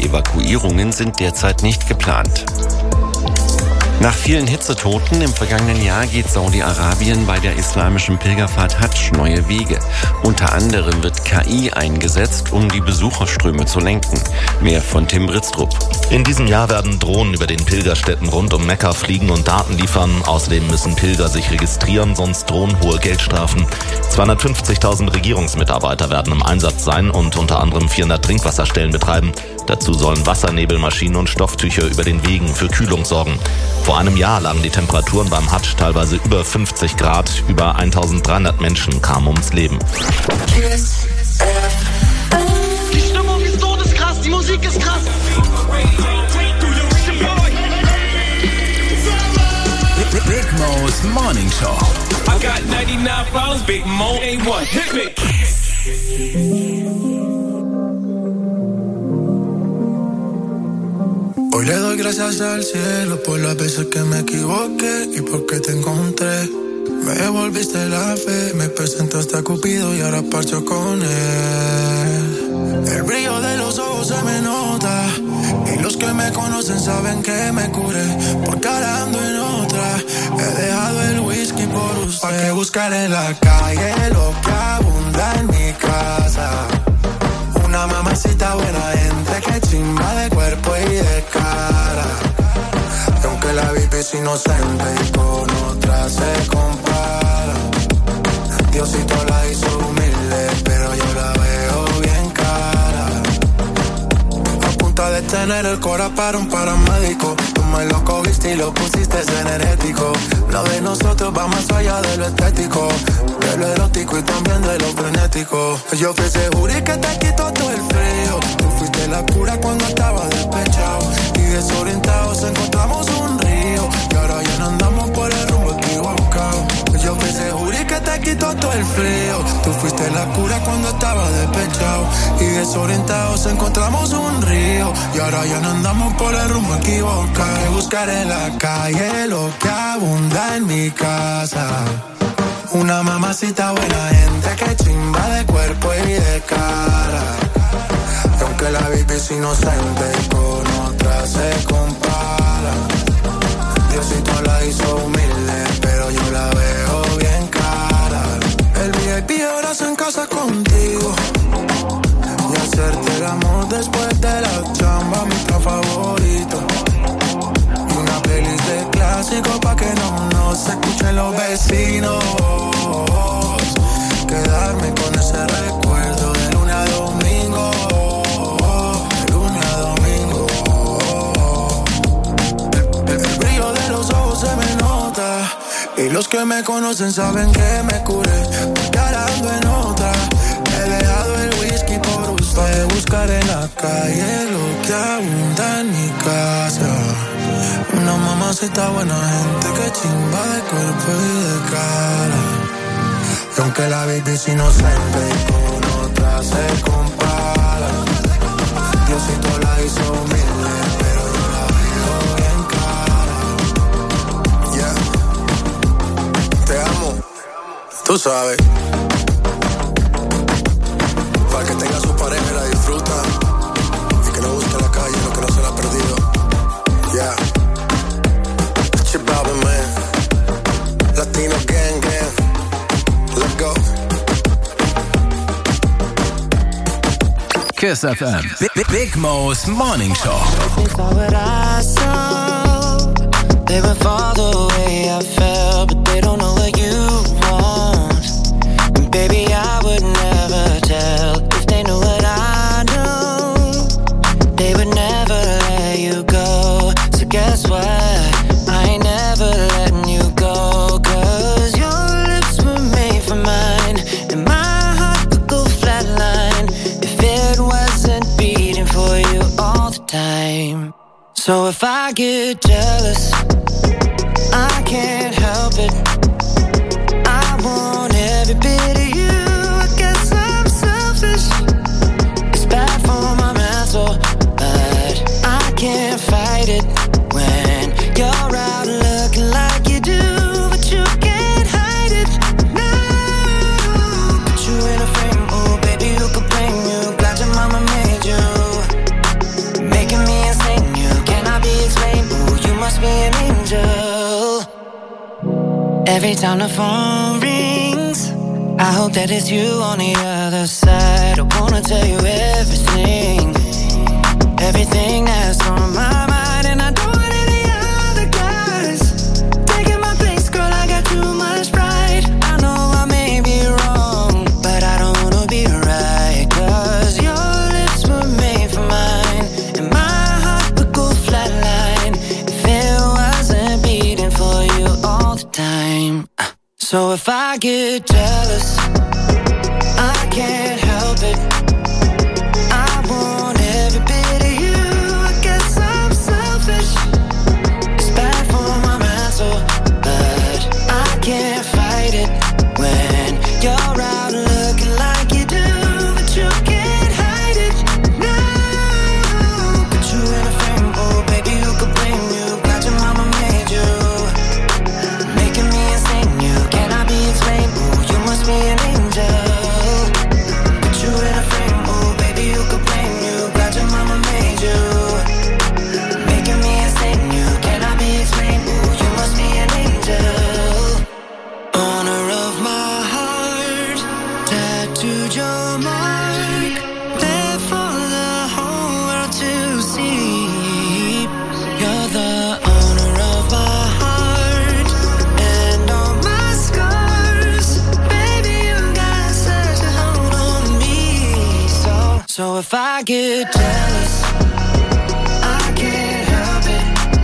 Evakuierungen sind derzeit nicht geplant. Nach vielen Hitzetoten im vergangenen Jahr geht Saudi-Arabien bei der islamischen Pilgerfahrt Hadsch neue Wege. Unter anderem wird KI eingesetzt, um die Besucherströme zu lenken. Mehr von Tim Britztrup. In diesem Jahr werden Drohnen über den Pilgerstätten rund um Mekka fliegen und Daten liefern. Außerdem müssen Pilger sich registrieren, sonst drohen hohe Geldstrafen. 250.000 Regierungsmitarbeiter werden im Einsatz sein und unter anderem 400 Trinkwasserstellen betreiben. Dazu sollen Wassernebelmaschinen und Stofftücher über den Wegen für Kühlung sorgen. Vor einem Jahr lagen die Temperaturen beim Hadsch teilweise über 50 Grad. Über 1300 Menschen kamen ums Leben. Die Stimmung ist todeskrass, die Musik ist krass. Big Mo's Morning Show. I got 99 problems, Big Mo ain't one. Hit me. Hoy le doy gracias al cielo por las veces que me equivoqué y porque te encontré. Me devolviste la fe, me presentaste a Cupido y ahora parcho con él. El brillo de los ojos se me nota y los que me conocen saben que me curé porque ahora ando en otra. He dejado el whisky por usted. ¿Pa' qué buscar en la calle lo que abunda en mi casa? Una mamacita buena gente que chimba de cuerpo y de cara. Y aunque la VIP es inocente y con otra se compara, Diosito la hizo humilde, pero yo la veo bien cara. A punta de tener el cora para un paramédico. Tú me lo cogiste y lo pusiste energético. Lo de nosotros va más allá de lo estético, de lo erótico y también de lo frenético. Yo fui ese jury que te quitó todo el frío. Tú fuiste la cura cuando estaba despechado y desorientados encontramos un río y ahora ya no andamos por el rumbo equivocado. Yo fui ese jury que te quitó todo el frío. Tú fuiste la cura cuando estaba despechado y desorientados encontramos un río y ahora ya no andamos por el rumbo equivocado. Que buscar en la calle lo que abunda en mi casa. Una mamacita buena gente que chimba de cuerpo y de cara. Y aunque la VIP es inocente y con otra se compara, Diosito la hizo humilde, pero yo la veo bien cara. El VIP ahora se en casa contigo y hacerte el amor después de la chamba, mi plan favorito. Y una playlist de clásicos pa' que no se escuchen los vecinos. Quedarme con ese recuerdo de lunes a domingo, de lunes a domingo. El brillo de los ojos se me nota y los que me conocen saben que me curé porque ahora ando en otra. He dejado el whisky por usted. Buscar en la calle lo que abunda en mi casa. Una mamacita buena gente que chimba de cuerpo y de cara. Y aunque la baby es inocente y con otra se compara, Diosito la hizo humilde, pero yo la veo bien cara. Yeah. Te amo, tú sabes. Para que tenga su pareja y la disfruta y que no busque la calle lo que no se la ha perdido. Yeah. Chip Album, man. Latino gang, gang. Let's go. Kiss FM. Big Mo's Morning Show. They saw what I saw. They would fall the way I felt, but they don't know what you want. And baby, I would never tell if they knew what I know. They would never let you go. So guess what? I ain't never letting you go. 'Cause your lips were made for mine, and my heart would go flatline if it wasn't beating for you all the time. So if I get jealous, I can't help it. I want every bit of you. I guess I'm selfish. It's bad for my mental, but I can't fight it when you're out looking like you do, but you can't hide it. No, put you in a frame, oh baby, who could blame you? Glad your mama made you. Make Every time the phone rings, I hope that it's you on the other side. I wanna tell you everything, everything that's on my mind. And I don't want any other guys taking my place, girl, I got too much pride. I know I may be wrong, but I don't wanna be right. Cause your lips were made for mine, and my heart would go flatline if it wasn't beating for you all the time. So if I get jealous, I can't help it. I want every bit of you. I guess I'm selfish. It's bad for my mental, but I can't fight it when you're out looking like you do. But you can't hide it now. Put you in a frame, oh baby, who could blame you? Glad your mama made you, making me insane. You cannot be explained. Ooh, you must be an angel. Put you in a frame, oh baby, who could blame you? Glad your mama made you, making me insane. You cannot be explained. Ooh, you must be an angel. Owner of my heart, tattooed your mark, there for the whole world to see. You're the owner of my heart and all my scars. Baby, you got such a hold on me. So if I get jealous, I can't help it.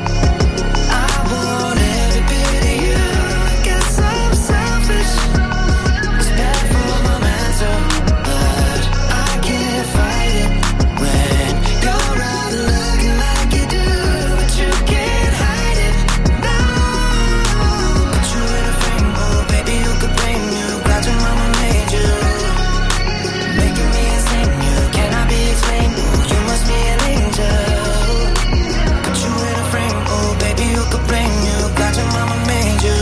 I want every bit of you. I guess I'm selfish. It's bad for my mental, but I can't fight it when you're out looking like you do. But you can't hide it now. Put you in a frame, oh baby, who could blame you? Glad your mama made you, making me insane. You cannot be explained. Ooh, you must be an angel. Put you in a frame, oh baby, who could blame you? Glad your mama made you,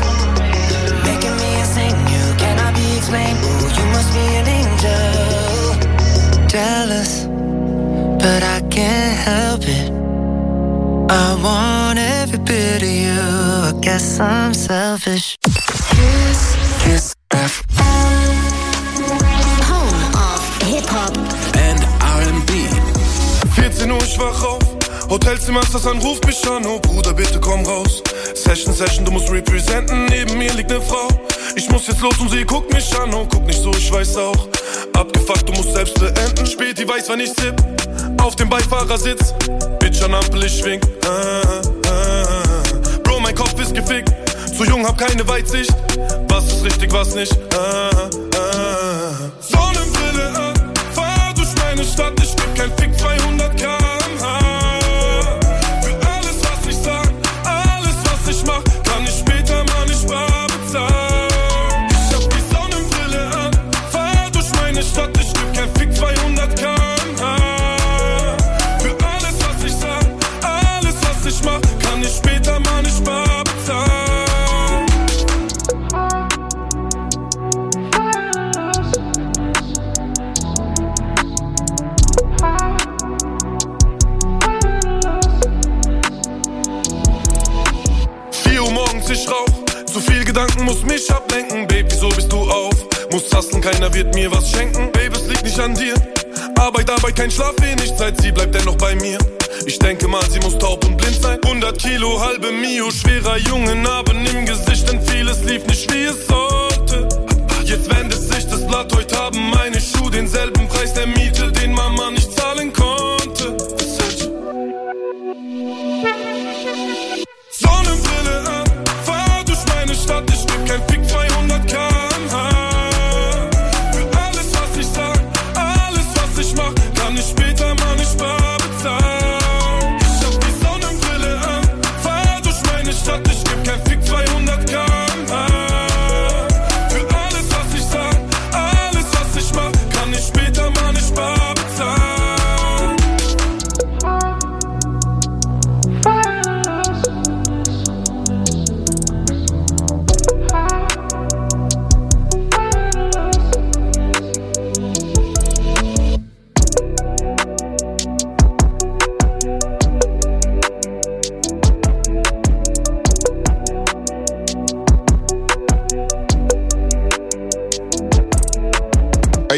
making me insane. You cannot be explained. Ooh, you must be an angel. Jealous, but I can't help it. I want every bit of you. I guess I'm selfish. Kiss FM, home of hip-hop and R&B. 14 Uhr, ich wach auf. Hotelzimmer ist das, ruft mich an. Oh Bruder, bitte komm raus. Session, du musst representen. Neben mir liegt ne Frau. Ich muss jetzt los und sie guckt mich an. Oh, guck nicht so, ich weiß auch. Abgefuckt, du musst selbst beenden. Späti weiß, wann ich tipp. Auf dem Beifahrersitz. Bitch an Ampel, ich schwing. Bro, mein Kopf ist gefickt. Zu jung, hab keine Weitsicht. Was ist richtig, was nicht? Sonnenbrille an. Fahr durch meine Stadt. Ich geb kein Fick, 200 km/h. Für alles, was ich sag, alles, was ich mach, kann ich später mal nicht bar bezahlen. Ich hab die Sonnenbrille an. Fahr durch meine Stadt. Ich geb kein Fick, 200 km/h. Für alles, was ich sag, alles, was ich mach, kann ich später mal nicht bar bezahlen. Ich rauch, zu viel Gedanken muss mich ablenken. Babe, wieso bist du auf? Muss hustlen, keiner wird mir was schenken. Babe, es liegt nicht an dir. Arbeit, kein Schlaf, wenig Zeit, sie bleibt dennoch bei mir. Ich denke mal, sie muss taub und blind sein. 100 Kilo, halbe Mio, schwerer Junge, Narben im Gesicht, denn vieles lief nicht wie es sollte. Jetzt wendet sich das Blatt, heute haben meine Schuhe denselben Preis der Miete, den Mama nicht zahlen konnte. Sonnenbrille an. Stadt, ich geb kein Fick, 200 km/h. Für alles, was ich sag, alles, was ich mach, kann ich später mal nicht bar bezahlen. Ich hab die Sonnenbrille an, fahr durch meine Stadt, ich geb kein Fick, 200 km/h. Für alles, was ich sag, alles, was ich mach, kann ich später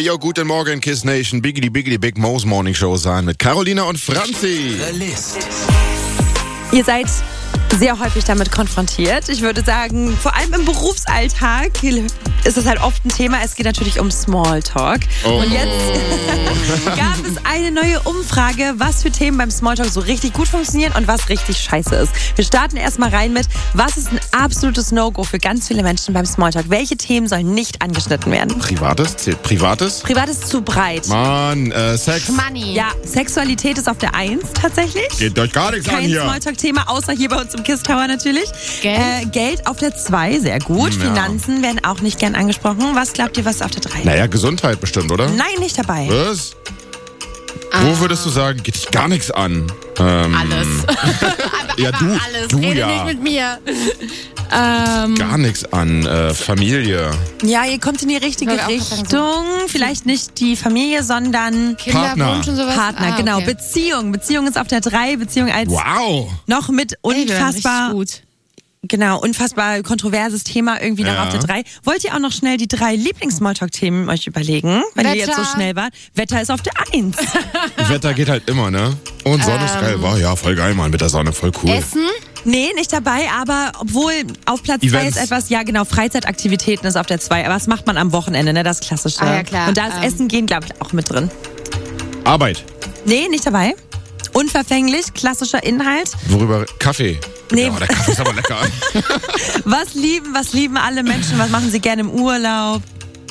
Hey, yo, guten Morgen, Kiss Nation. Biggity Big Mo's Morning Show sein mit Carolina und Franzi. The List. Ihr seid sehr häufig damit konfrontiert. Ich würde sagen, vor allem im Berufsalltag ist das halt oft ein Thema. Es geht natürlich um Smalltalk. Und jetzt gab es eine neue Umfrage, was für Themen beim Smalltalk so richtig gut funktionieren und was richtig scheiße ist. Wir starten erstmal rein mit, was ist ein absolutes No-Go für ganz viele Menschen beim Smalltalk? Welche Themen sollen nicht angeschnitten werden? Privates? Zählt Privates? Privates zu breit. Mann, Sex. Money. Ja, Sexualität ist auf der 1 tatsächlich. Geht euch gar nichts an Kein hier. Smalltalk-Thema, außer hier bei uns im Kiss Tower natürlich. Geld auf der 2, sehr gut. Ja. Finanzen werden auch nicht gern angesprochen. Was glaubt ihr, was ist auf der 3? Naja, Gesundheit bestimmt, oder? Nein, nicht dabei. Was? Wo würdest du sagen, geht dich gar nichts an? Alles. Ja, du, alles. du Rede ja. nicht mit mir. Gar nichts an. Familie. Ja, ihr kommt in die richtige Ich wollte auch gerade Richtung. Vielleicht nicht die Familie, sondern Kinderwunsch und sowas. Partner. Genau, okay. Beziehung. Beziehung ist auf der 3. Beziehung als Wow. noch mit Ey, wir waren unfassbar... richtig gut. Genau, unfassbar kontroverses Thema irgendwie noch Ja. auf der 3. Wollt ihr auch noch schnell die 3 Lieblings-Smalltalk-Themen euch überlegen, wenn ihr jetzt so schnell wart? Wetter ist auf der 1. Wetter geht halt immer, ne? Und Sonne ist geil. War ja voll geil, Mann, mit der Sonne, voll cool. Essen? Nee, nicht dabei, aber obwohl auf Platz 2 Events. ist etwas, ja genau, Freizeitaktivitäten ist auf der 2. Aber was macht man am Wochenende, ne? Das Klassische. Ah, ja, klar. Und da ist Essen gehen, glaube ich, auch mit drin. Arbeit. Nee, nicht dabei. Unverfänglich, klassischer Inhalt. Worüber? Kaffee. Nee. Ja, der Kaffee ist aber lecker. Was lieben alle Menschen? Was machen sie gerne im Urlaub?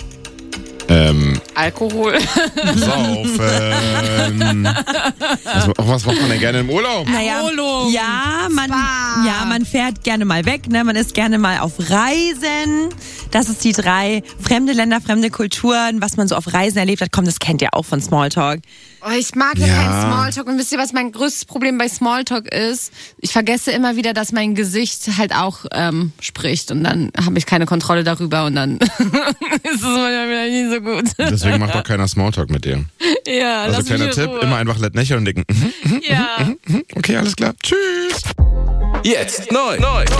Alkohol. Saufen. Was macht man denn gerne im Urlaub? Naja, Erholung. man fährt gerne mal weg, ne? Man ist gerne mal auf Reisen. Das ist die 3. Fremde Länder, fremde Kulturen, was man so auf Reisen erlebt hat. Komm, das kennt ihr auch von Smalltalk. Oh, ich mag ja Ja. keinen Smalltalk. Und wisst ihr, was mein größtes Problem bei Smalltalk ist? Ich vergesse immer wieder, dass mein Gesicht halt auch spricht. Und dann habe ich keine Kontrolle darüber. Und dann ist es manchmal wieder nicht so gut. Deswegen macht doch keiner Smalltalk mit dir. Ja, Also lass mich kleiner in Tipp, Ruhe. immer einfach lächeln und denken, Ja. okay, alles klar, tschüss. Jetzt neu.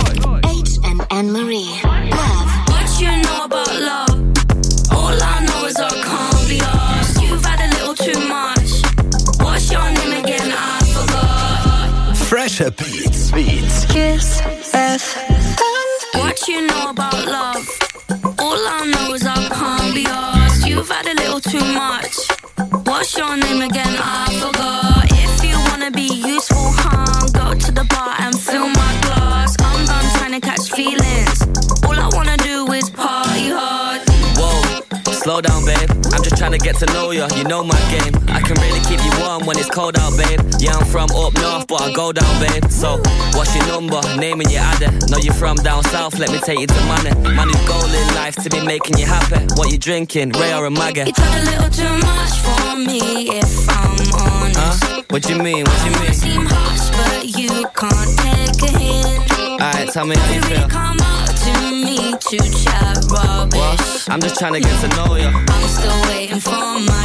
H&N Marie. Love. What you know about love? All I know is I can't be asked. You've had a little too much. What's your name again? I forgot. Fresher Beats. Kiss FM. What you know about love? All I know is I can't be asked. You've had a little too much. What's your name again? I forgot. If you wanna be useful, go to the bar and fill my glass. I'm done trying to catch feelings. All I wanna do is party hard. Whoa, slow down, babe. I'm just trying to get to know you. You know my game. I can really keep you warm when it's cold out, babe. Yeah, I'm from up north, but I go down, babe. So, what's your number? Name and your adder. Know you're from down south, let me take you to money. Money's goal in life to be making you happy. What you drinking, Ray or a Maggot? You talk a little too much for me, if I'm honest. Huh? What you mean, what you I mean? seem harsh, but you can't take a hint. Alright, tell me how you You really feel. come up to me to chat rubbish. What? I'm just trying to get to know you. I'm still waiting for my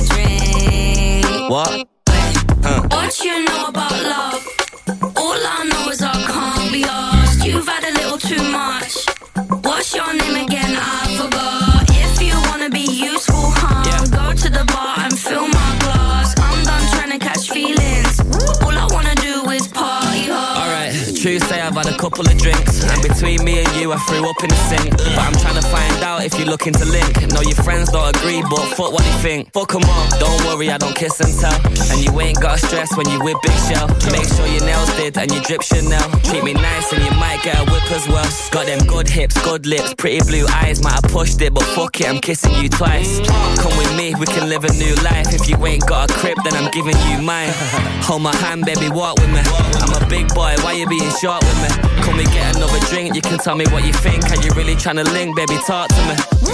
drink. What? What you know about love? All I know is I can't be asked. You've had a little too much. What's your name again? I forgot. If you wanna be useful, go to the bar and fill my glass. I'm done trying to catch feelings. All I wanna do is party hard. Alright, true say I've had a couple of drinks. And between me and you I threw up in the sink. But I'm trying to find out if you're looking to link. No, your friends don't agree, but fuck what they think. Fuck 'em all, don't worry, I don't kiss and tell. And you ain't got to stress when you with Big Shell. Make sure your nails did and you drip Chanel. Treat me nice and you might get a whip as well. Got them good hips, good lips, pretty blue eyes. Might have pushed it, but fuck it, I'm kissing you twice. Come with me, we can live a new life. If you ain't got a crib, then I'm giving you mine. Hold my hand, baby, walk with me. I'm a big boy, why you being short with me? Come and get another drink, you can tell me what you think. Are you really trying to link, baby, talk to me.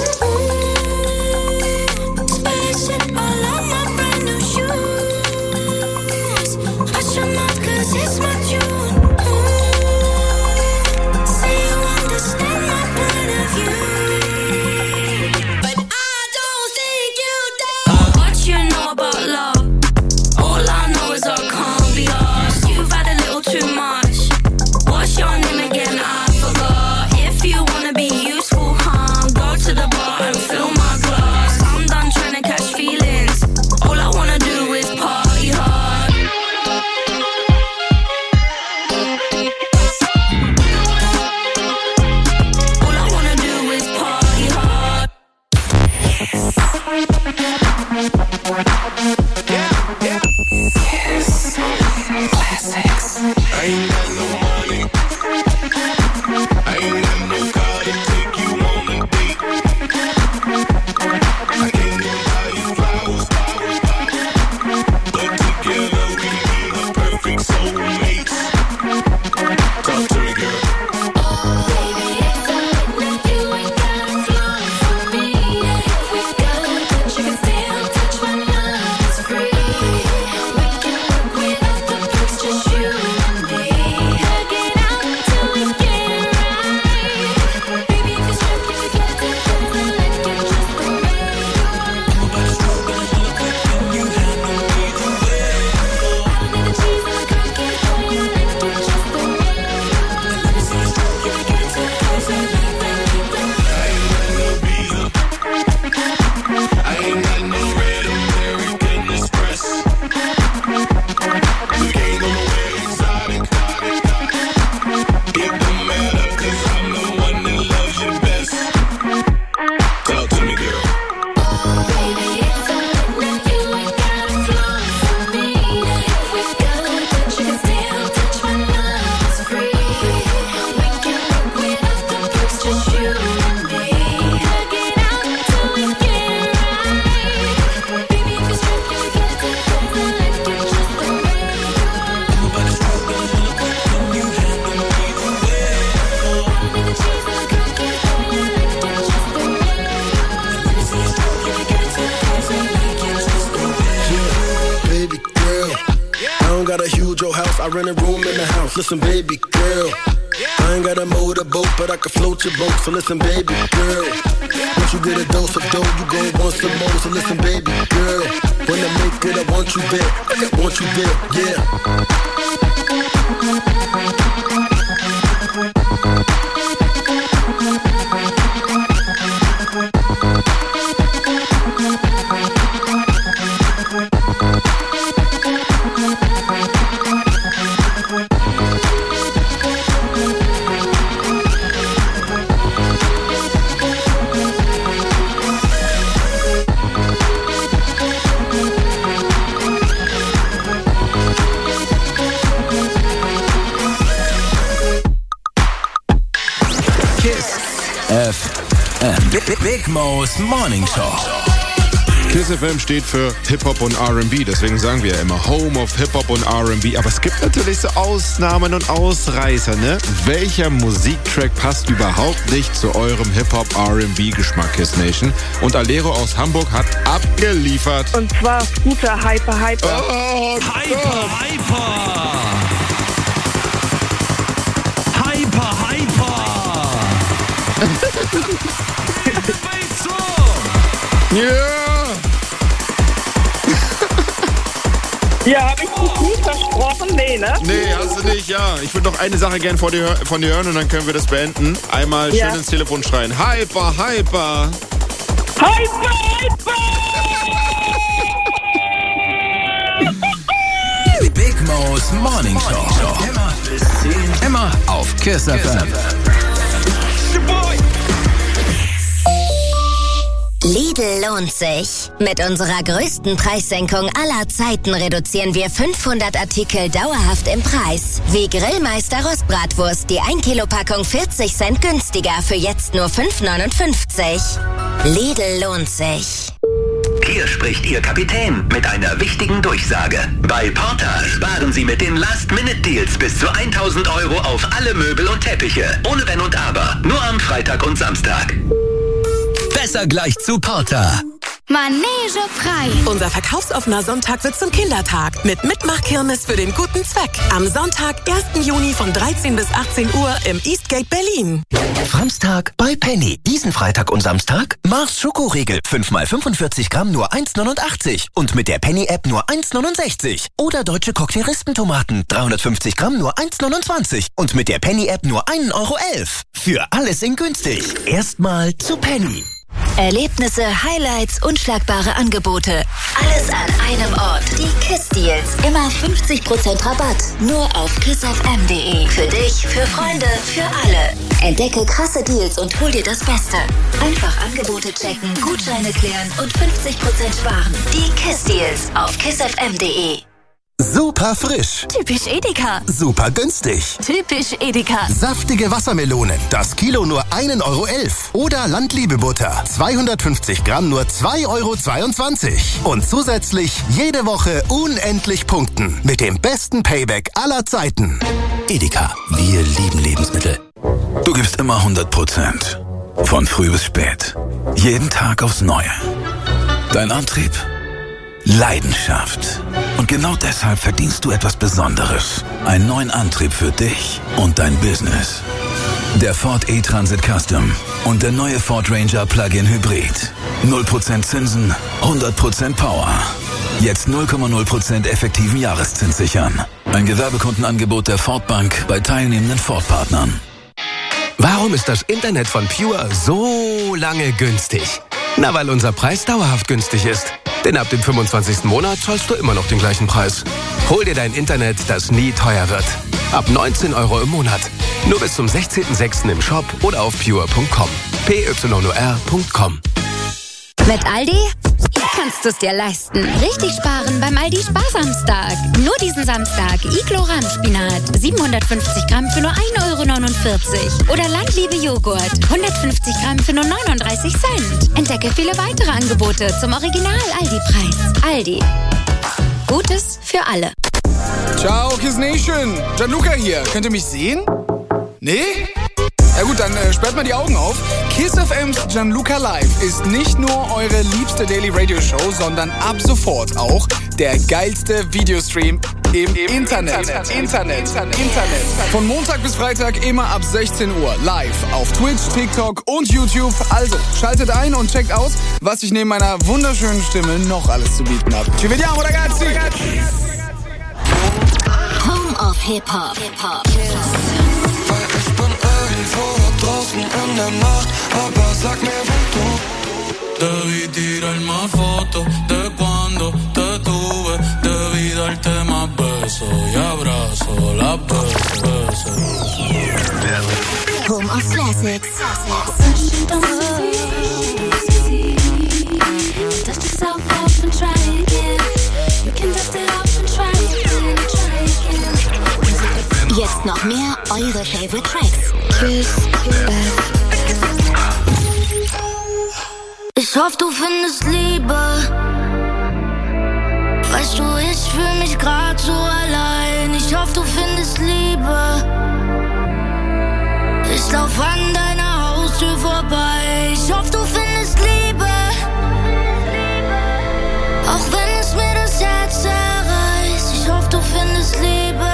Spaceship all on my brand new shoes. Watch your mouth 'cause it's my June. Say you understand my point of view, but I don't think you do. What you know about love? All I know is I can't be asked. You've had a little too much. What's your name again? I forgot. If you wanna be useful, go to the bar and fill my don't got a huge old house, I rent a room in the house. Listen, baby girl, I ain't got a motorboat, but I can float your boat. So listen, baby girl, once you get a dose of dough, you gon' want some more. So listen, baby girl, when I make it, I want you there. I want you there, yeah. Big Mo's Morning Show. KISS FM steht für Hip-Hop und R&B, deswegen sagen wir ja immer Home of Hip-Hop und R&B. Aber es gibt natürlich so Ausnahmen und Ausreißer, ne? Welcher Musiktrack passt überhaupt nicht zu eurem Hip-Hop-R&B-Geschmack, KISS Nation? Und Alero aus Hamburg hat abgeliefert. Und zwar Scooter Hyper Hyper. Oh, Hyper, Hyper! Hyper, Hyper! Yeah! Ja, hab ich dich nie versprochen? Nee, ne? Nee, hast du nicht, ja. Ich würde noch eine Sache gern von dir hören und dann können wir das beenden. Einmal schön ins Telefon schreien. Hyper, Hyper! Hyper, Hyper! Big Mo's Morning Show. Immer bis 10. Immer auf KISS FM. Lidl lohnt sich. Mit unserer größten Preissenkung aller Zeiten reduzieren wir 500 Artikel dauerhaft im Preis. Wie Grillmeister Rostbratwurst, die 1 Kilo Packung 40 Cent günstiger für jetzt nur 5,59. Lidl lohnt sich. Hier spricht Ihr Kapitän mit einer wichtigen Durchsage. Bei Porta sparen Sie mit den Last-Minute-Deals bis zu 1.000 € auf alle Möbel und Teppiche. Ohne Wenn und Aber. Nur am Freitag und Samstag. Besser gleich zu Porta. Manege frei. Unser verkaufsoffener Sonntag wird zum Kindertag mit Mitmachkirmes für den guten Zweck. Am Sonntag, 1. Juni von 13 bis 18 Uhr im Eastgate Berlin. Franztag bei Penny. Diesen Freitag und Samstag Mars Schokoriegel. 5x45 Gramm nur 1,89. Und mit der Penny-App nur 1,69. Oder deutsche Cocktail-Rispentomaten. 350 Gramm nur 1,29. Und mit der Penny-App nur 1,11 €. Für alles in günstig. Erstmal zu Penny. Erlebnisse, Highlights, unschlagbare Angebote. Alles an einem Ort. Die KISS Deals. Immer 50% Rabatt. Nur auf kissfm.de. Für dich, für Freunde, für alle. Entdecke krasse Deals und hol dir das Beste. Einfach Angebote checken, Gutscheine klären und 50% sparen. Die KISS Deals auf kissfm.de. Super frisch. Typisch Edeka. Super günstig. Typisch Edeka. Saftige Wassermelonen. Das Kilo nur 1,11 €. Oder Landliebebutter. 250 Gramm nur 2,22 €. Und zusätzlich jede Woche unendlich punkten. Mit dem besten Payback aller Zeiten. Edeka. Wir lieben Lebensmittel. Du gibst immer 100%. Von früh bis spät. Jeden Tag aufs Neue. Dein Antrieb? Leidenschaft. Und genau deshalb verdienst du etwas Besonderes. Einen neuen Antrieb für dich und dein Business. Der Ford E-Transit Custom und der neue Ford Ranger Plug-in Hybrid. 0% Zinsen, 100% Power. Jetzt 0,0% effektiven Jahreszins sichern. Ein Gewerbekundenangebot der Ford Bank bei teilnehmenden Ford-Partnern. Warum ist das Internet von Pure so lange günstig? Na, weil unser Preis dauerhaft günstig ist. Denn ab dem 25. Monat zahlst du immer noch den gleichen Preis. Hol dir dein Internet, das nie teuer wird. Ab 19 € im Monat. Nur bis zum 16.06. im Shop oder auf pure.com. pyur.com. Mit Aldi kannst du es dir leisten. Richtig sparen beim Aldi Sparsamstag. Nur diesen Samstag Iglo-Rahmspinat. 750 Gramm für nur 1,49 € Oder Landliebe Joghurt. 150 Gramm für nur 39 Cent. Entdecke viele weitere Angebote zum Original-Aldi-Preis. Aldi. Gutes für alle. Ciao, KISS Nation. Gianluca hier. Könnt ihr mich sehen? Nee? Ja gut, dann sperrt mal die Augen auf. KISS FM's Gianluca Live ist nicht nur eure liebste Daily Radio Show, sondern ab sofort auch der geilste Videostream Im Internet. Von Montag bis Freitag immer ab 16 Uhr. Live auf Twitch, TikTok und YouTube. Also, schaltet ein und checkt aus, was ich neben meiner wunderschönen Stimme noch alles zu bieten habe. Ci vediamo, ragazzi! Home of Hip-Hop. Weil ich bin irgendwo draußen in der Nacht, aber sag mir, wo du. Debí tirar más fotos de cuando te tuve. Debí darte más besos y abrazos, las veces. Home of Classics. Dust yourself off and try again. You can dust it off and try again. Jetzt noch mehr eure Favorite Tracks. Kiss F. Ich hoffe, du findest Liebe. Weißt du, ich fühl mich grad so allein. Ich hoffe, du findest Liebe. Ich lauf an deiner Haustür vorbei. Ich hoffe, du findest Liebe. Auch wenn es mir das Herz zerreißt. Ich hoffe, du findest Liebe.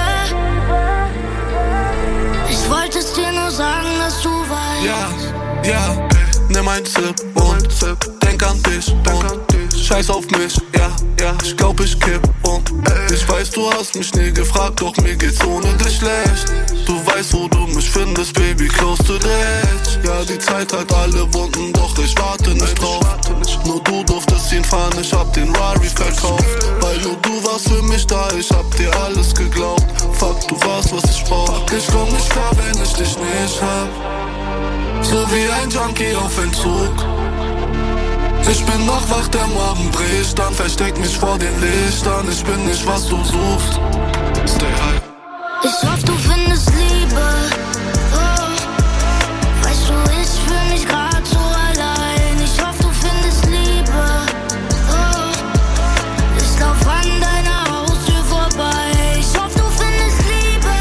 Ich wollte es dir nur sagen, dass du weißt. Ja, nimm ein Sip und denk an dich und scheiß auf mich, ja, ich glaub ich kipp um. Ich weiß, du hast mich nie gefragt, doch mir geht's ohne dich schlecht. Du weißt, wo du mich findest, Baby, close to the edge. Ja, die Zeit hat alle Wunden, doch ich warte nicht drauf. Nur du durftest ihn fahren, ich hab den Rari verkauft. Weil nur du warst für mich da, ich hab dir alles geglaubt. Fuck, du warst, was ich brauch. Ich komm nicht klar, wenn ich dich nicht hab. So wie ein Junkie auf Entzug. Ich bin noch wach, der Morgen bricht, dann versteck mich vor den Lichtern. Ich bin nicht, was du suchst. Stay high. Ich hoffe, du findest Liebe. Oh. Weißt du, ich fühl mich grad so allein. Ich hoffe, du findest Liebe. Oh. Ich lauf an deiner Haustür vorbei. Ich hoffe, du findest Liebe.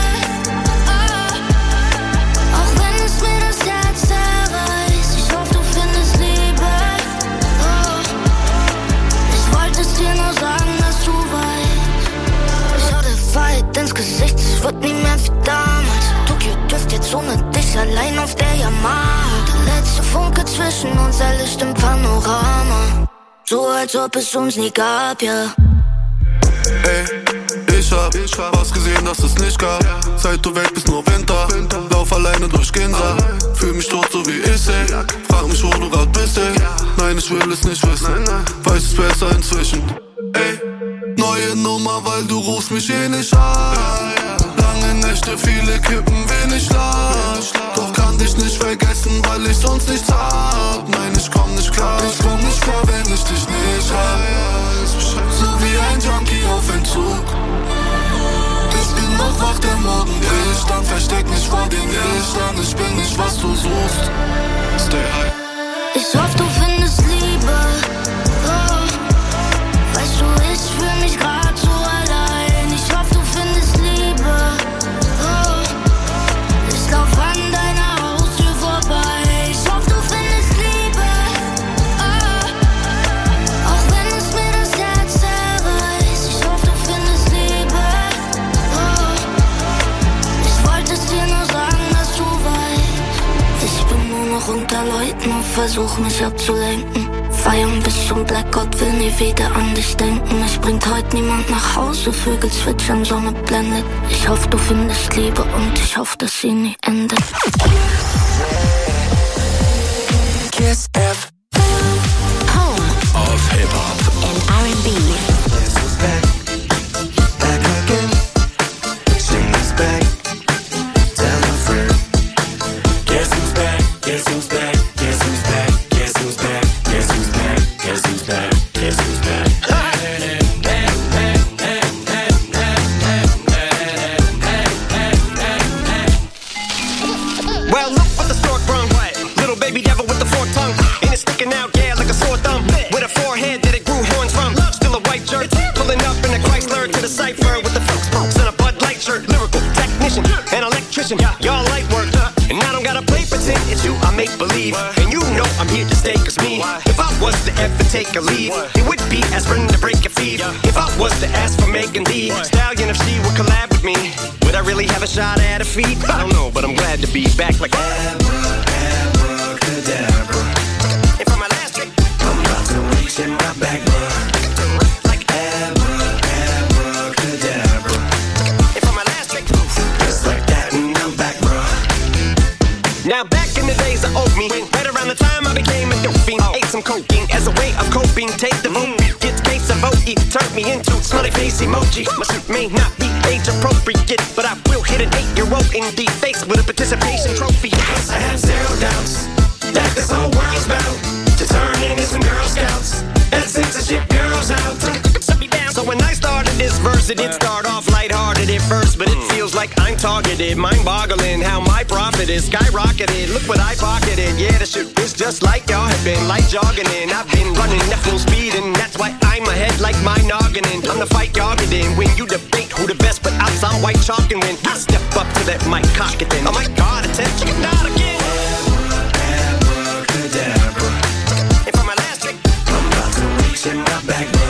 Oh. Auch wenn es mir das Herz zerreißt. Ich hoffe, du findest Liebe. Oh. Ich wollte es dir nur sagen, dass du weißt. Ich hatte Fight ins Gesicht, es wird nie mehr wie damals. Tokio dürft jetzt ohne dich allein auf der Yamaha. Der letzte Funke zwischen uns, ein Licht im Panorama. So als ob es uns nie gab, ja. Ey, ich hab was gesehen, das es nicht gab. Seit du weg bist, nur Winter. Lauf alleine durch Ginza. Fühl mich tot, so wie ich, ey. Frag mich, wo du grad bist, ey. Nein, ich will es nicht wissen. Weiß es besser inzwischen. Ey, neue Nummer, weil du rufst mich eh nicht an. Lange Nächte, viele Kippen, wenig Schlaf. Doch kann dich nicht vergessen, weil ich sonst nichts hab. Nein, ich komm nicht klar. Ich komm nicht klar, wenn ich dich nicht hab. So wie ein Junkie auf Entzug. Ich bin noch wach, der Morgen bricht, dann versteck mich vor den Lichtern. Ich bin nicht, was du suchst. Stay high. Ich hoffe, du findest Liebe. Oh. Weißt du, ich fühl mich grad so allein. Ich hoffe, du findest Liebe. Oh. Ich lauf an deiner Haustür vorbei. Ich hoffe, du findest Liebe. Oh. Auch wenn es mir das Herz zerreißt. Ich hoffe, du findest Liebe. Oh. Ich wollte es dir nur sagen, dass du weißt. Ich bin nur noch unter Leuten und versuch mich abzulenken. Feiern bis zum Blackout, will nie wieder an dich denken. Mich bringt heute niemand nach Hause, Vögel zwitschern, Sonne blendet. Ich hoffe, du findest Liebe und ich hoffe, dass sie nie endet. Kiss F. Home of Hip-Hop and R&B. Y'all light work, and I don't gotta play pretend. It's do, I make believe. And you know I'm here to stay, cause me, if I was to ever take a leave, it would be aspirin to break your feet. If I was to ask for Megan Thee Stallion, if she would collab with me, would I really have a shot at a feat? I don't know, but I'm glad to be back like abracadabra. And for my last trick, I'm about to reach in my back, like abracadabra. And for my last trick, just like that, and I'm back, bro. Now back in the days of old me, right around the time I became a dope fiend, ate some cocaine as a way of coping. Take the vote, get the case of OE, turned me into smiley face emoji. My suit may not be age appropriate, but I will hit an 8-year-old in the face with a participation trophy. Yes, I have zero doubts that this whole world's bound to turn into some Girl Scouts and censorship girls out. So when I started this verse, it did start off lighthearted at first, but it feels like I'm targeted, mind-boggling how my profit is skyrocketed. Look what I pocketed, yeah, the shit is just like y'all have been, like jogging in. I've been running at full speed, and that's why I'm ahead like my noggin. I'm the fight y'all get in when you debate who the best, but I'm some white chalk, and when I step up to that mic, cock it then. Oh my God, attention, not again. Abracadabra. And for my last trick, I'm about to reach in my back, bro.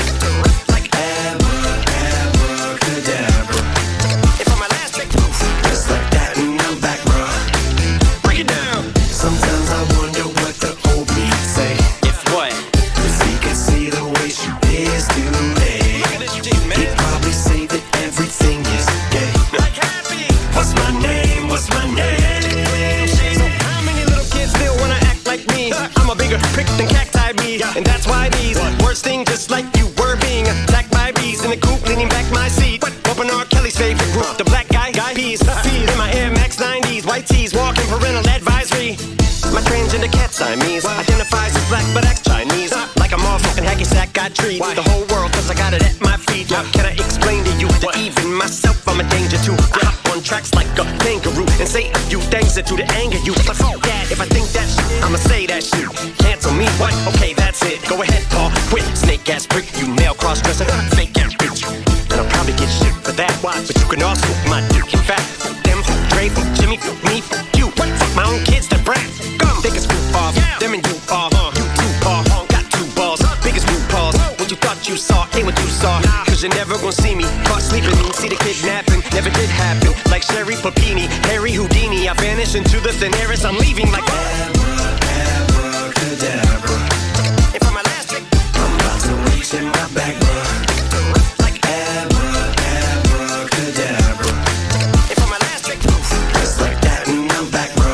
Prick than cacti me, and that's why these words sting just like you were being attacked by bees in the coop, leaning back my seat. Open R. Kelly's favorite group, the black guy peas. In my Air Max 90s, white tees, walking parental advisory. My transgender cat Siamese identifies as black but acts Chinese. Like a motherfucking hacky sack, I treat the whole world cause I got it at my feet. How can I explain to you that even myself I'm a danger to? I hop on tracks like a kangaroo and say a few things that do to anger you. But fuck that, if I think that shit, I'ma say that shit. Cancel me, what? Okay, that's it. Go ahead, Paul, quit. Snake ass prick, you nail cross-dresser, fake ass bitch. And I'll probably get shit for that, why? But you can also my dick. In fact, fuck them, fuck Dre, fuck Jimmy, fuck me, fuck you. What? Fuck my own kids, the brat. Come, take a scoop off, them and you off. You two paw, got two balls, biggest root paws. What you thought you saw, ain't what you saw. Cause you're never gonna see me caught sleeping. See the kidnapping, never did happen. Like Sherry Papini, Harry Houdini. I vanish into the thin air as I'm leaving like abracadabra. And for my last trick, I'm about to reach in my back, bro. Like abracadabra. And for my last trick, just like that, and I'm back, bro.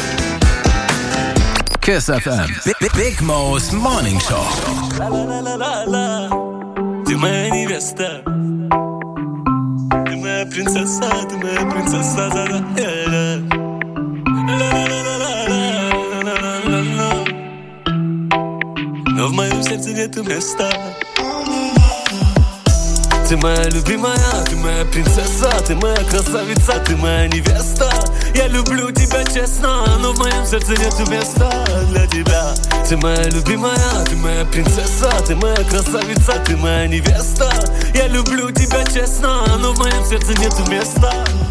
Kiss FM, Big Mo's Morning Show. La la la la la la, ты моя невеста, ты моя принцесса, да-да. Но в моем сердце нету места. Ты моя любимая, ты моя принцесса, ты моя красавица, ты моя невеста. Я люблю тебя честно, но в моем сердце нету места для тебя. Ты моя любимая, ты моя принцесса, ты моя красавица, ты моя невеста. Я люблю тебя честно, но в моем сердце nету места.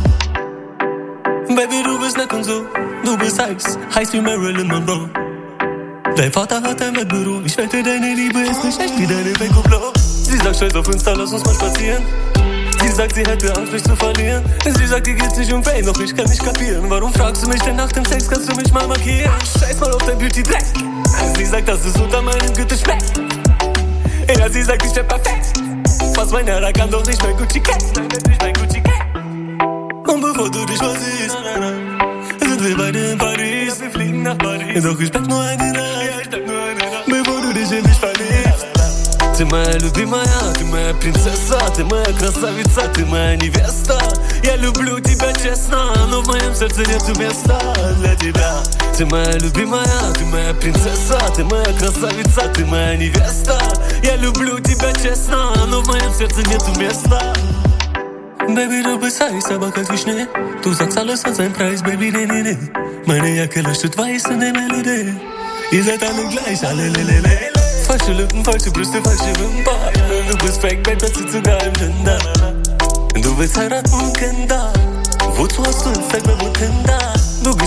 Baby, du bist nett und so, du bist heiß wie Marilyn Monroe. Dein Vater hat ein Wettbüro, ich wette, deine Liebe ist nicht echt wie deine Beko-Blau. Sie sagt, scheiß auf Insta, lass uns mal spazieren. Sie sagt, sie hätte Angst, mich zu verlieren. Sie sagt, ihr geht's nicht um Fame, doch ich kann nicht kapieren. Warum fragst du mich denn nach dem Sex, kannst du mich mal markieren? Scheiß mal auf dein Beauty-Dreck. Sie sagt, dass es unter meinem Gürtel schmeckt. Ja, sie sagt, ich wär perfekt. Fast mein Herr, kann doch nicht mein Gucci-Cat. Nein, das ist nicht mein Gucci-Cat. Und bevor du dich versiehst, sind wir beide in Paris. Wir fliegen nach Paris. Doch ich bleib nur eine Nacht, bevor du dich in mich verliebst. Ты моя любимая, ты моя принцесса, ты моя красавица, ты моя невеста. Я люблю тебя честно, но в моем сердце нету места для тебя. Ты моя любимая, ты моя принцесса, ты моя красавица, ты моя невеста. Я люблю тебя честно, но в моем сердце nету места. Baby, du bist heiß, aber kalt wie Schnee. Du sagst, alles hat seinen Preis, Baby, nee. Meine Jacke leuchtet weiß in der Melodie. Ihr seid alle gleich, alle lelele. Falsche Lippen, falsche Brüste, falsche Wimpern. Du bist Fake, Babe, das sieht sogar im Tinder. Du willst heiraten und Kinder. Wozu hast du Instagram und Tinder? Du gehst teuer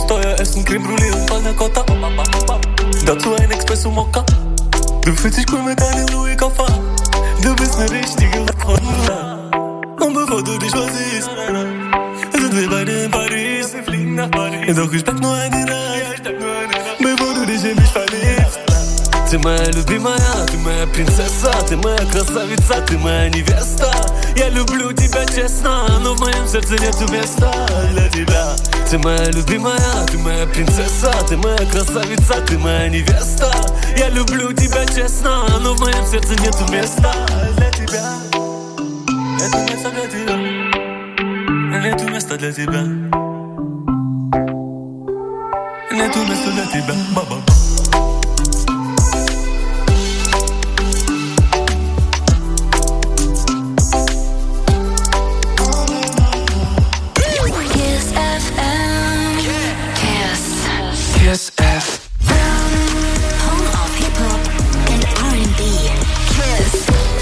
essen Creme Brûlée und Panna Cotta. Dazu ein Espresso Mokka. Du fühlst dich cool mit deinem Louis Koffer. Du bist eine richtige Honda. Und bevor du dich versiehst, sind wir beide in Paris. Wir fliegen nach Paris. Doch ich steck nur eine Nacht, bevor du dich in mich verliebst. Ты моя любимая, ты моя принцесса, ты моя красавица, ты моя невеста. Я люблю тебя честно, но в моем сердце нету места для тебя. Ты моя любимая, ты моя принцесса, ты моя красавица, ты моя невеста. Я люблю тебя честно, но в моем сердце нету места для тебя. Нету места для тебя. Нету места для тебя. Нету места для тебя. Ба-ба-ба. Kiss FM. Home of Hip Hop and R&B. Kiss.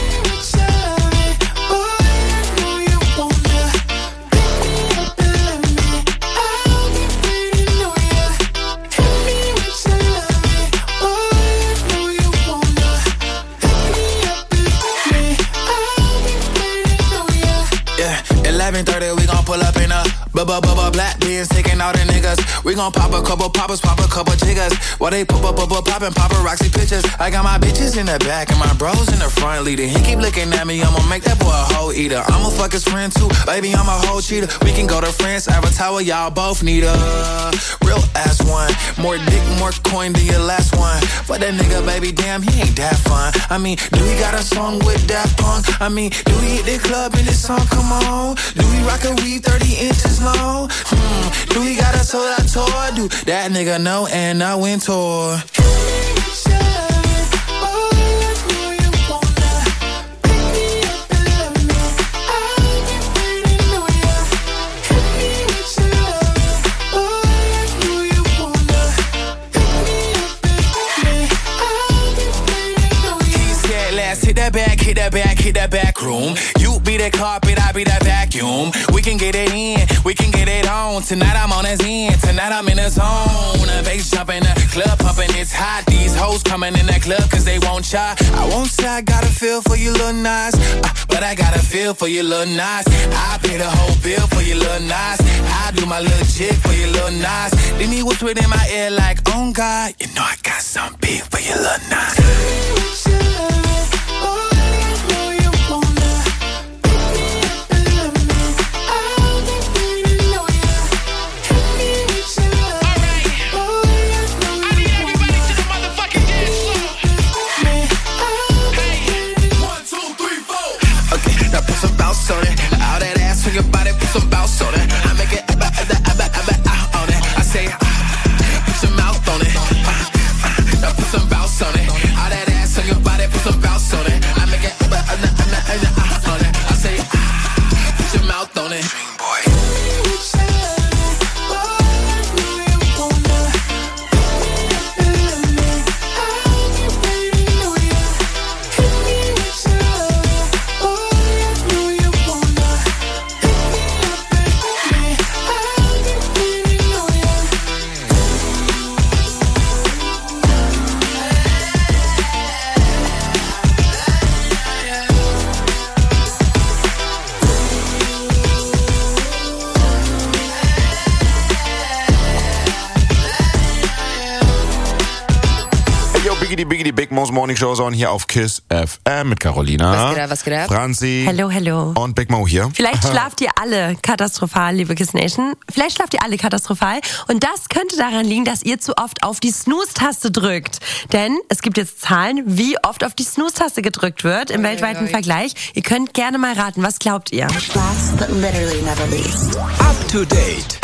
Yeah, 11:30 we gon' pull up in a bubba black beans, taking all the niggas. We gon' pop a couple poppers, pop a couple jiggers. While they poppin' paparazzi pictures. I got my bitches in the back and my bros in the front leading. He keep looking at me, I'ma make that boy a hoe eater. I'ma fuck his friend too, baby, I'm a whole cheater. We can go to France, Avatar, y'all both need a real ass one. More dick, more coin than your last one. But that nigga, baby, damn, he ain't that fun. I mean, do he got a song with Daft Punk? I mean, do he hit the club in this song? Come on. Do he rock a weave 30 inches long? Do he got a sold out tour? Do that nigga know and I went tour. Hit that back room. You be the carpet, I be the vacuum. We can get it in, we can get it on. Tonight I'm on his end, tonight I'm in the zone. The bass jumping, the club pumping, it's hot. These hoes coming in the club cause they won't shy. I won't say I got a feel for you little nice, but I got a feel for you little nice. I pay the whole bill for you little nice. I do my little jig for you little nice. Then he whisper in my ear like, oh God, you know I got something big for you little nice. On it. All that ass on your body, put some bounce on it. I make it on it. I say, put your mouth on it. Now put some bounce on it. All that ass on your body, put some bounce on it. I make it on it. I say, put your mouth on it. Dream boy. Die Big Mo's Morning Show on hier auf KISS FM mit Carolina. Was geht ab? Franzi. Hello. Und Big Mo hier. Vielleicht schlaft ihr alle katastrophal, liebe KISS Nation. Vielleicht schlaft ihr alle katastrophal. Und das könnte daran liegen, dass ihr zu oft auf die Snooze-Taste drückt. Denn es gibt jetzt Zahlen, wie oft auf die Snooze-Taste gedrückt wird im weltweiten Vergleich. Ihr könnt gerne mal raten. Was glaubt ihr? Last but literally never least. Up to date.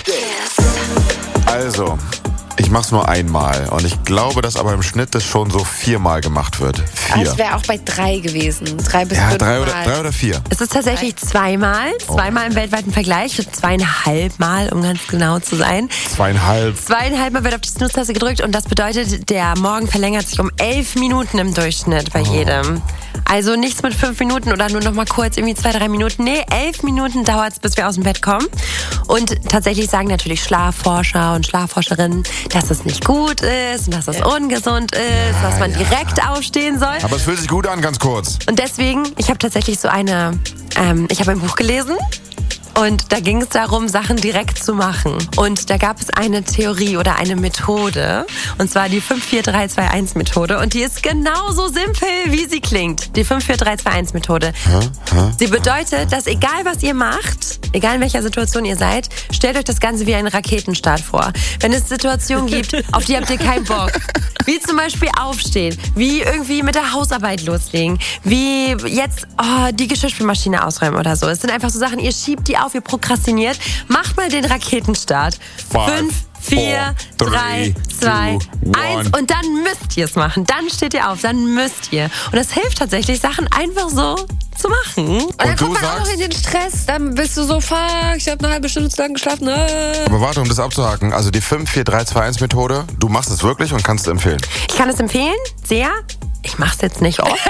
Also, ich mach's nur einmal und ich glaube, dass aber im Schnitt das schon so 4-mal gemacht wird. 4. Es wäre auch bei 3 gewesen. 3 bis 5 Mal. Mal. 3 oder 4. Es ist tatsächlich 2-mal. 2-mal im weltweiten Vergleich. 2,5 Mal, um ganz genau zu sein. 2,5. 2,5 Mal wird auf die Snooze-Taste gedrückt und das bedeutet, der Morgen verlängert sich um 11 Minuten im Durchschnitt bei jedem. Also nichts mit 5 Minuten oder nur noch mal kurz irgendwie 2-3 Minuten. Nee, 11 Minuten dauert es, bis wir aus dem Bett kommen. Und tatsächlich sagen natürlich Schlafforscher und Schlafforscherinnen, dass es nicht gut ist und dass es ungesund ist, dass man direkt aufstehen soll. Aber es fühlt sich gut an, ganz kurz. Und deswegen, ich habe tatsächlich ich habe ein Buch gelesen. Und da ging es darum, Sachen direkt zu machen. Und da gab es eine Theorie oder eine Methode. Und zwar die 5-4-3-2-1-Methode. Und die ist genauso simpel, wie sie klingt. Die 5-4-3-2-1-Methode. Sie bedeutet, dass egal was ihr macht, egal in welcher Situation ihr seid, stellt euch das Ganze wie einen Raketenstart vor. Wenn es Situationen gibt, auf die habt ihr keinen Bock. Wie zum Beispiel aufstehen. Wie irgendwie mit der Hausarbeit loslegen. Wie jetzt die Geschirrspülmaschine ausräumen oder so. Es sind einfach so Sachen, ihr schiebt die auf, ihr prokrastiniert. Macht mal den Raketenstart. 5, 4, 3, 2, 1 und dann müsst ihr es machen. Dann steht ihr auf, dann müsst ihr. Und das hilft tatsächlich, Sachen einfach so zu machen. Und dann kommt man auch noch in den Stress, dann bist du so, fuck, ich habe eine halbe Stunde zu lang geschlafen. Aber warte, um das abzuhaken, also die 5-4-3-2-1-Methode, du machst es wirklich und kannst es empfehlen? Ich kann es empfehlen, sehr. Ich mach's jetzt nicht oft.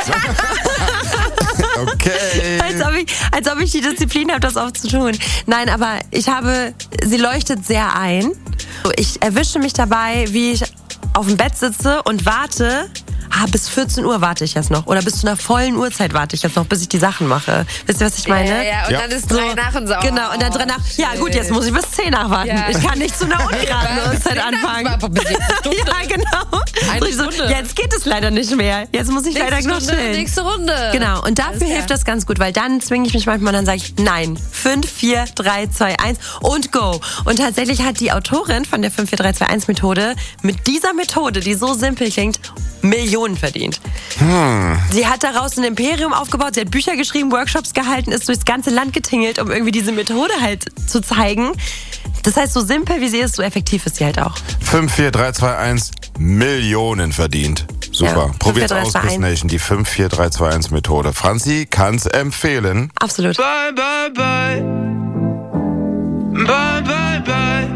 Okay. Als ob ich die Disziplin habe, das oft zu tun. Nein, aber sie leuchtet sehr ein. Ich erwische mich dabei, wie ich auf dem Bett sitze und warte. Bis 14 Uhr warte ich jetzt noch. Oder bis zu einer vollen Uhrzeit warte ich jetzt noch, bis ich die Sachen mache. Wisst ihr, was ich meine? Ja, und dann ist 3 nach und so. Genau, und dann 3 nach. Ja gut, jetzt muss ich bis 10 nach warten. Ja. Ich kann nicht zu einer ungeraden Uhrzeit anfangen. Ja, genau. Eine Stunde. Jetzt geht es leider nicht mehr. Jetzt muss ich leider noch chillen. Nächste Runde. Genau, und dafür hilft das ganz gut, weil dann zwinge ich mich manchmal und dann sage ich, nein, 5, 4, 3, 2, 1 und go. Und tatsächlich hat die Autorin von der 5-4-3-2-1-Methode mit dieser Methode, die so simpel klingt, Millionen verdient. Sie hat daraus ein Imperium aufgebaut, sie hat Bücher geschrieben, Workshops gehalten, ist durchs ganze Land getingelt, um irgendwie diese Methode halt zu zeigen. Das heißt, so simpel wie sie ist, so effektiv ist sie halt auch. 5-4-3-2-1, Millionen verdient. Super. Ja, Probiert's aus, Kiss Nation, die 5-4-3-2-1-Methode. Franzi kann's empfehlen. Absolut. Bye, bye, bye. Bye, bye, bye.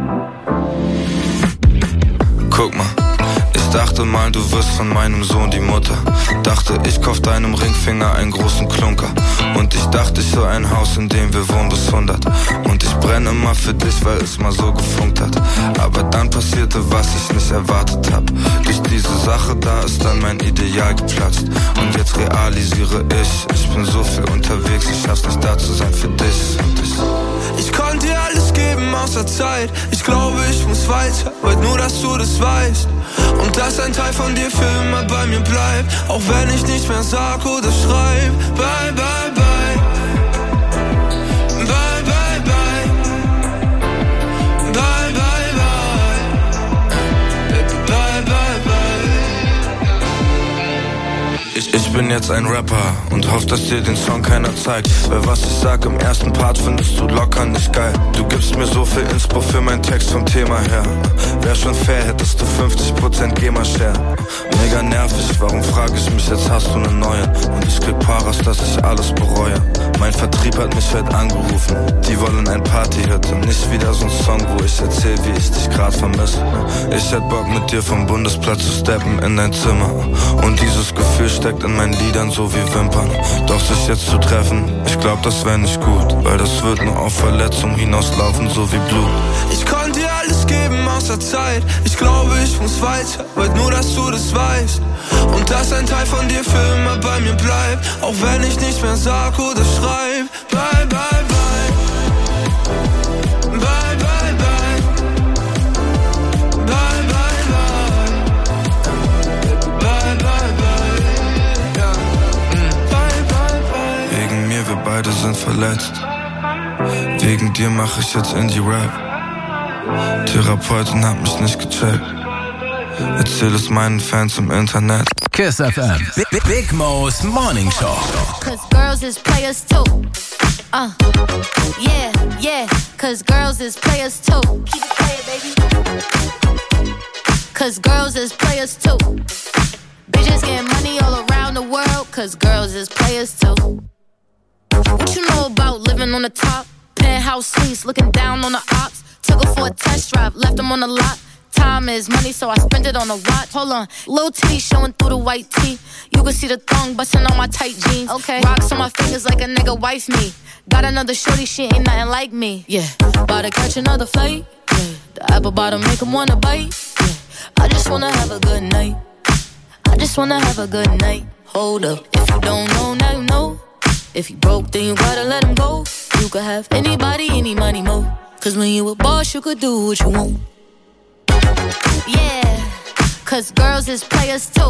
Guck mal. Ich dachte mal, du wirst von meinem Sohn die Mutter. Dachte, ich kauf deinem Ringfinger einen großen Klunker. Und ich dachte, ich soll ein Haus, in dem wir wohnen bis 100. Und ich brenne immer für dich, weil es mal so gefunkt hat. Aber dann passierte, was ich nicht erwartet hab. Durch diese Sache, da ist dann mein Ideal geplatzt. Und jetzt realisiere ich bin so viel unterwegs, ich schaff's nicht da zu sein für dich und dich. Ich konnte dir alles geben außer Zeit. Ich glaube, ich muss weiter, wollt nur, dass du das weißt. Und dass ein Teil von dir für immer bei mir bleibt. Auch wenn ich nicht mehr sag oder schreib. Bye, bye, bye. Bye, bye, bye. Bye, bye, bye. Bye, bye, bye. Ich bin jetzt ein Rapper und hoff, dass dir den Song keiner zeigt. Weil was ich sag im ersten Part findest du locker nicht geil. Du gibst mir so viel Inspo für meinen Text vom Thema her. Wär schon fair, hättest du 50% GEMA-Share. Mega nervig, warum frag ich mich, jetzt hast du ne neue. Und ich krieg Paras, dass ich alles bereue. Mein Vertrieb hat mich heute angerufen. Die wollen ein Partyhit und nicht wieder so ein Song, wo ich erzähl, wie ich dich grad vermisse. Ich hätt Bock mit dir vom Bundesplatz zu steppen in dein Zimmer. Und dieses Gefühl steckt in meinen Liedern so wie Wimpern. Doch sich jetzt zu treffen, ich glaub, das wär nicht gut. Weil das wird nur auf Verletzung hinauslaufen, so wie Blut. Ich konnte dir alles geben außer Zeit. Ich glaube, ich muss weiter, wollt nur, dass du das weißt. Und dass ein Teil von dir für immer bei mir bleibt. Auch wenn ich nicht mehr sag oder schreib. Bye, bye, bye. Bye, bye, bye. Bye, bye, bye. Bye, bye, bye. Ja. Bye, bye, bye. Wegen mir, wir beide sind verletzt. Wegen dir mach ich jetzt Indie-Rap. Therapeutin hat mich nicht gecheckt. Erzähl es meinen Fans im Internet. Kiss FM. Big Mo's Morning Show. Cause girls is players too. Yeah, yeah. Cause girls is players too. Keep it playing, baby. Cause girls is players too. Bitches getting money all around the world. Cause girls is players too. What you know about living on the top? Penthouse suites, looking down on the ops. Took her for a test drive, left them on the lot. Time is money, so I spend it on a watch. Hold on, little titty showing through the white tee. You can see the thong bustin' on my tight jeans. Okay, rocks on my fingers like a nigga wife me. Got another shorty, she ain't nothing like me. Yeah, about to catch another flight. Yeah, the apple bottom make him wanna bite. Yeah, I just wanna have a good night. I just wanna have a good night. Hold up, if you don't know, now you know. If you broke, then you gotta let him go. You could have anybody, any money, mo. Cause when you a boss, you could do what you want. Yeah, cause girls is players too.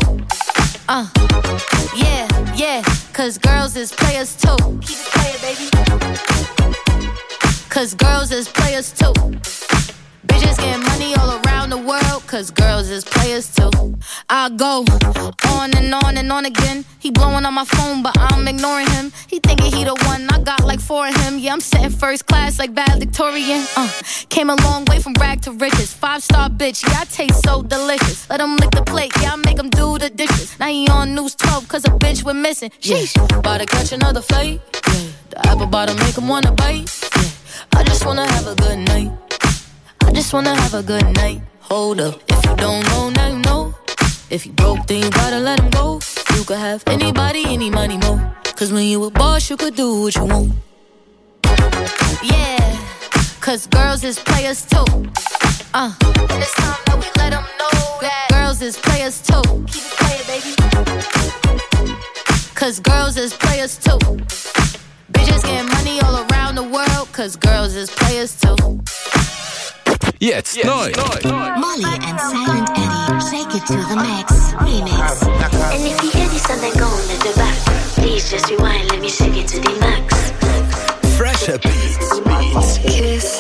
Yeah, cause girls is players too. Keep it playing, baby. Cause girls is players too. Bitches getting money all around the world, cause girls is players too. I go on and on and on again. He blowing on my phone, but I'm ignoring him. He thinking he the one, I got like 4 of him. Yeah, I'm sitting first class like valedictorian. Came a long way from rag to riches. 5-star bitch, yeah, I taste so delicious. Let him lick the plate, yeah, I make him do the dishes. Now he on News 12, cause a bitch went missing. Sheesh, about to catch another flight. Yeah, the apple bottom make him wanna bite. Yeah, I just wanna have a good night. I just wanna have a good night. Hold up, if you don't know, now you know. If you broke, then you gotta let him go. You could have anybody, any money, mo. Cause when you a boss, you could do what you want. Yeah, cause girls is players too. And it's time that we let them know that girls is players too. Keep it playing, baby. Cause girls is players too. Bitches getting money all around the world, cause girls is players too. Jetzt neu. Molly and Silent Eddie, Shake It to the Max remix. And if you hear this song, then go let the back. Please just rewind, let me shake it to the max. Fresher Beats. Kiss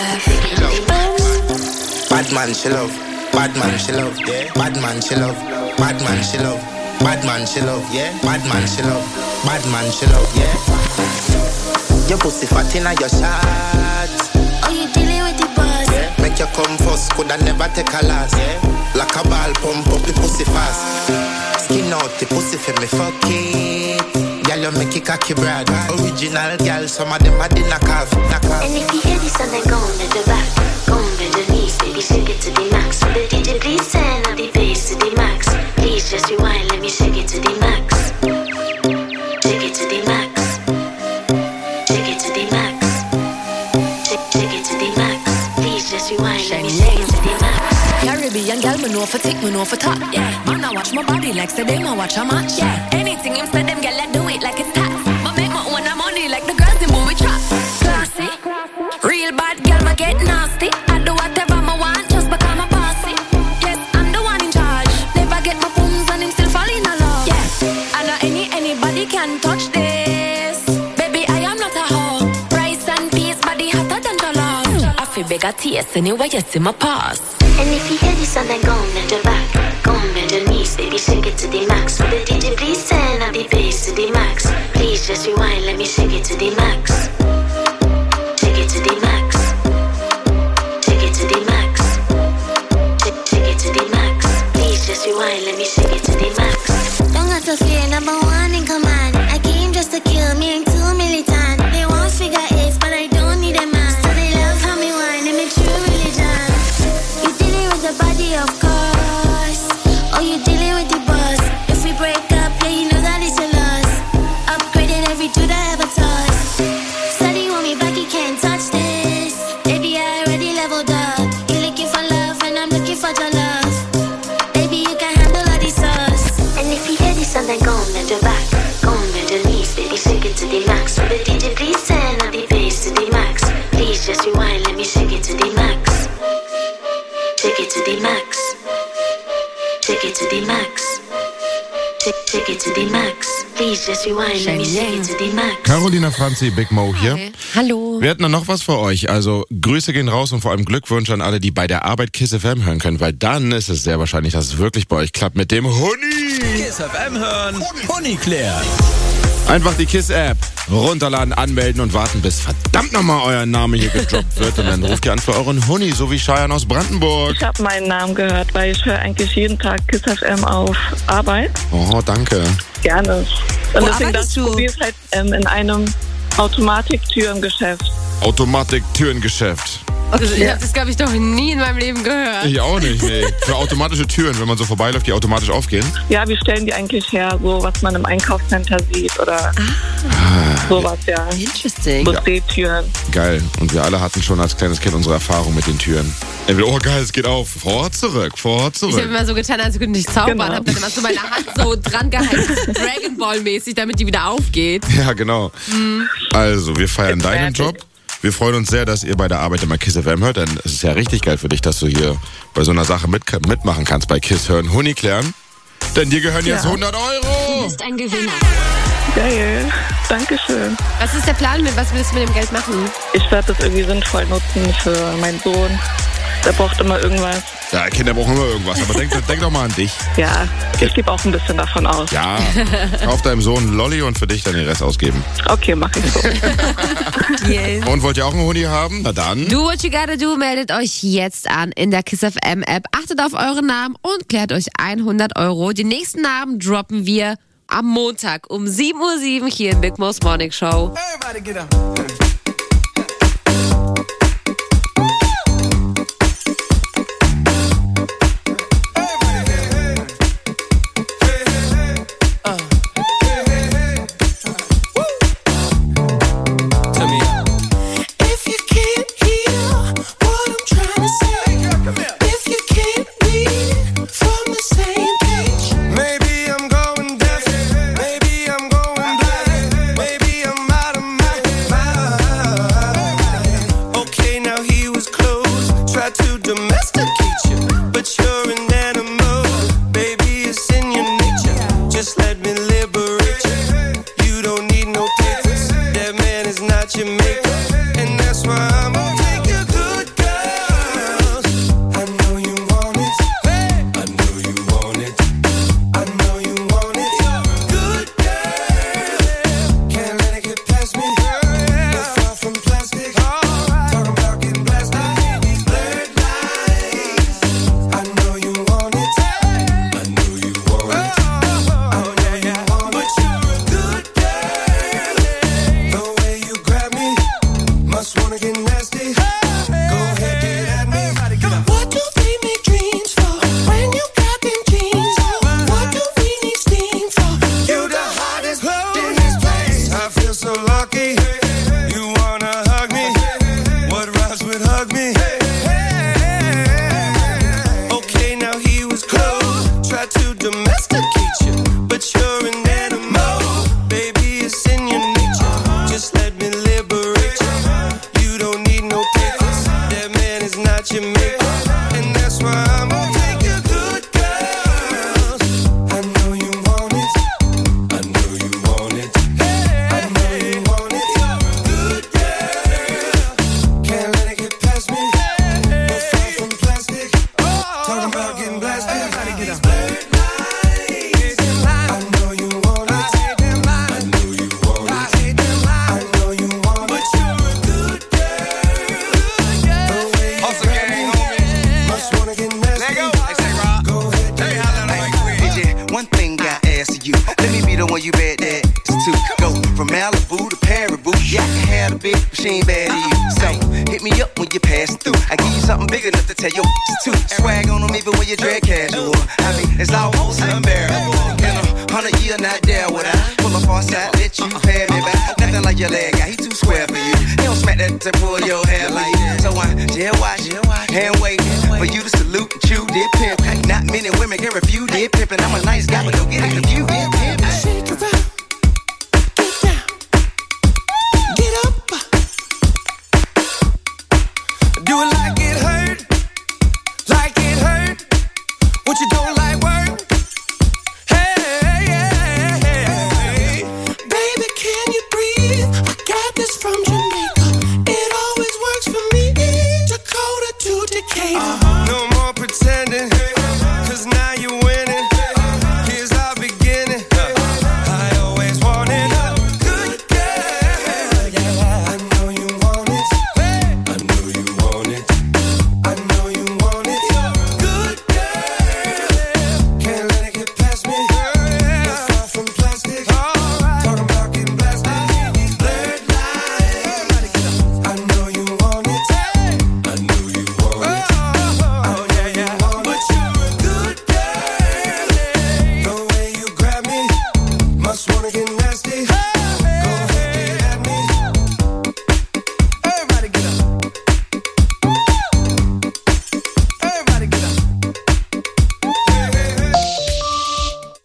Bad man she love, bad man she love, yeah. Bad man she love, bad man she love, bad man she love, yeah. Bad man she love, bad man she love, yeah. Your pussy fat inna your shot. Oh, you dealing with the boss? Yeah. Make you come first, coulda never take a last. Yeah. Like a ball, pump up the pussy fast. Skin out the pussy for me fuck it. Girl, you make it cocky brad. Original girl, some of them are the knock off. And if you hear this song, then go let the back. Go bend the knees, baby, shake it to the max. So the DJ please turn up the bass to the max. Please just rewind, let me shake it to the max. Shake it to the max. Shake it to the max. Shake it to the max. Please just rewind, let me shake it to the max. Caribbean girl, me know for tick, me know for top. Yeah, man, I watch my body like say them I watch a match. Yeah, anything him say them girl, I do it like it's tax. But make my own money like the girls in movie trap. Classy, real bad girl, me get nasty. I do whatever I want just because I'm bossy. Yes, I'm the one in charge. Never get my booms and him still fall in love. Yeah, I know anybody can touch this. Baby, I am not a hoe. Rice and peas, body hotter than jollof. I feel big a taste anyway, you see my pass. And if you hear this song, then go let the back. Go bend the knees, baby, shake it to the max. So the DJ please turn up the bass to the max. Please just rewind, let me shake it to the max. Shake it to the max. Shake it to the max. Shake it to the max. Please just rewind, let me shake it to the max. Don't got to fear, number one in command. I came just to kill me and 2 militant. They want figure 8, but I don't need a man. So they love how me whine and make true religion. You dealing with the body, of course. Oh, you dealing with the boss. If we break up, yeah, you know that it's a loss. Upgraded every dude I ever touched. Steady want me back, you can't touch this. Baby, I already leveled up. You looking for love and I'm looking for your love. Baby, you can handle all the sauce. And if you hear this song, then go bend the back. Go bend the knees, baby, shake it to the max. So the DJ please turn up the bass to the max. Please just rewind, let me shake it to the max. Shake it to the max. Shake it to the max. Shake it to the max. Please just rewind, let me shake it to the max. Carolina Franzi, Big Mo hier. Hallo. Wir hatten noch was für euch. Also Grüße gehen raus und vor allem Glückwünsche an alle, die bei der Arbeit Kiss FM hören können, weil dann ist es sehr wahrscheinlich, dass es wirklich bei euch klappt mit dem Huni. Kiss FM hören, Huni klären. Einfach die KISS-App runterladen, anmelden und warten, bis verdammt nochmal euer Name hier gedroppt wird. Und dann ruft ihr an für euren Huni, so wie Cheyenne aus Brandenburg. Ich habe meinen Namen gehört, weil ich höre eigentlich jeden Tag KISS FM auf Arbeit. Oh, danke. Gerne. Und deswegen dachte ich, probiere es halt in einem Automatiktürengeschäft. Automatiktürengeschäft. Ich habe das, glaube ich, noch nie in meinem Leben gehört. Ich auch nicht, nee. Für automatische Türen, wenn man so vorbeiläuft, die automatisch aufgehen. Ja, wir stellen die eigentlich her, so was man im Einkaufscenter sieht oder sowas, ja. Interesting. So Stehtüren. Geil. Und wir alle hatten schon als kleines Kind unsere Erfahrung mit den Türen. Entweder, oh geil, es geht auf. Vor, zurück. Ich habe immer so getan, als könnte ich zaubern. Genau. Habe dann immer so meine Hand so dran gehalten, Dragon Ball mäßig, damit die wieder aufgeht. Ja, genau. Also, wir feiern deinen Job. Wir freuen uns sehr, dass ihr bei der Arbeit immer Kiss FM hört, denn es ist ja richtig geil für dich, dass du hier bei so einer Sache mitmachen kannst bei Kiss hören. Huni klären. Denn dir gehören jetzt 100 Euro. Du bist ein Gewinner. Geil. Dankeschön. Was ist der Plan? Was willst du mit dem Geld machen? Ich werde das irgendwie sinnvoll nutzen für meinen Sohn. Der braucht immer irgendwas. Ja, Kinder brauchen immer irgendwas, aber denk doch mal an dich. Ja, ich gebe auch ein bisschen davon aus. Ja, kauf deinem Sohn einen Lolli und für dich dann den Rest ausgeben. Okay, mach ich so. Yes. Und wollt ihr auch einen Huni haben? Na dann. Do what you gotta do, meldet euch jetzt an in der Kiss FM App. Achtet auf eure Namen und klärt euch 100 Euro. Die nächsten Namen droppen wir am Montag um 7:07 Uhr hier in Big Mo's Morning Show. Everybody get up.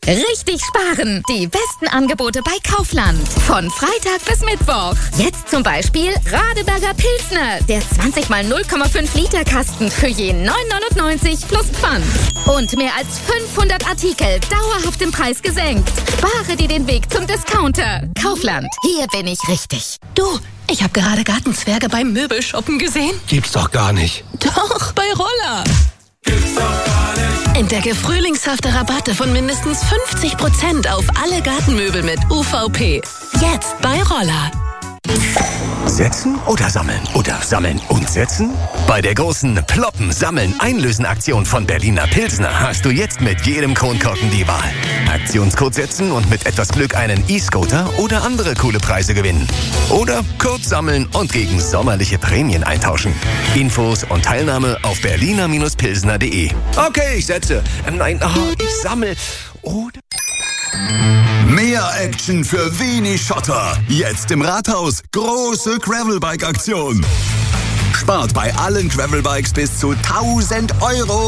Richtig sparen. Die besten Angebote bei Kaufland. Von Freitag bis Mittwoch. Jetzt zum Beispiel Radeberger Pilsner. Der 20 mal 0,5 Liter Kasten für je 9,99 plus Pfand. Und mehr als 500 Artikel dauerhaft im Preis gesenkt. Spare dir den Weg zum Discounter. Kaufland. Hier bin ich richtig. Du, ich habe gerade Gartenzwerge beim Möbelshoppen gesehen. Gibt's doch gar nicht. Doch, bei Roller. Entdecke frühlingshafte Rabatte von mindestens 50% auf alle Gartenmöbel mit UVP. Jetzt bei Roller. Setzen oder sammeln? Oder sammeln und setzen? Bei der großen Ploppen, Sammeln, Einlösen-Aktion von Berliner Pilsner hast du jetzt mit jedem Kronkorken die Wahl. Aktionscode setzen und mit etwas Glück einen E-Scooter oder andere coole Preise gewinnen. Oder Code sammeln und gegen sommerliche Prämien eintauschen. Infos und Teilnahme auf berliner-pilsner.de. Okay, ich setze. Nein, ich sammle. Oder... Mehr Action für wenig Schotter. Jetzt im Rathaus. Große Gravelbike-Aktion. Spart bei allen Gravelbikes bis zu 1.000 €.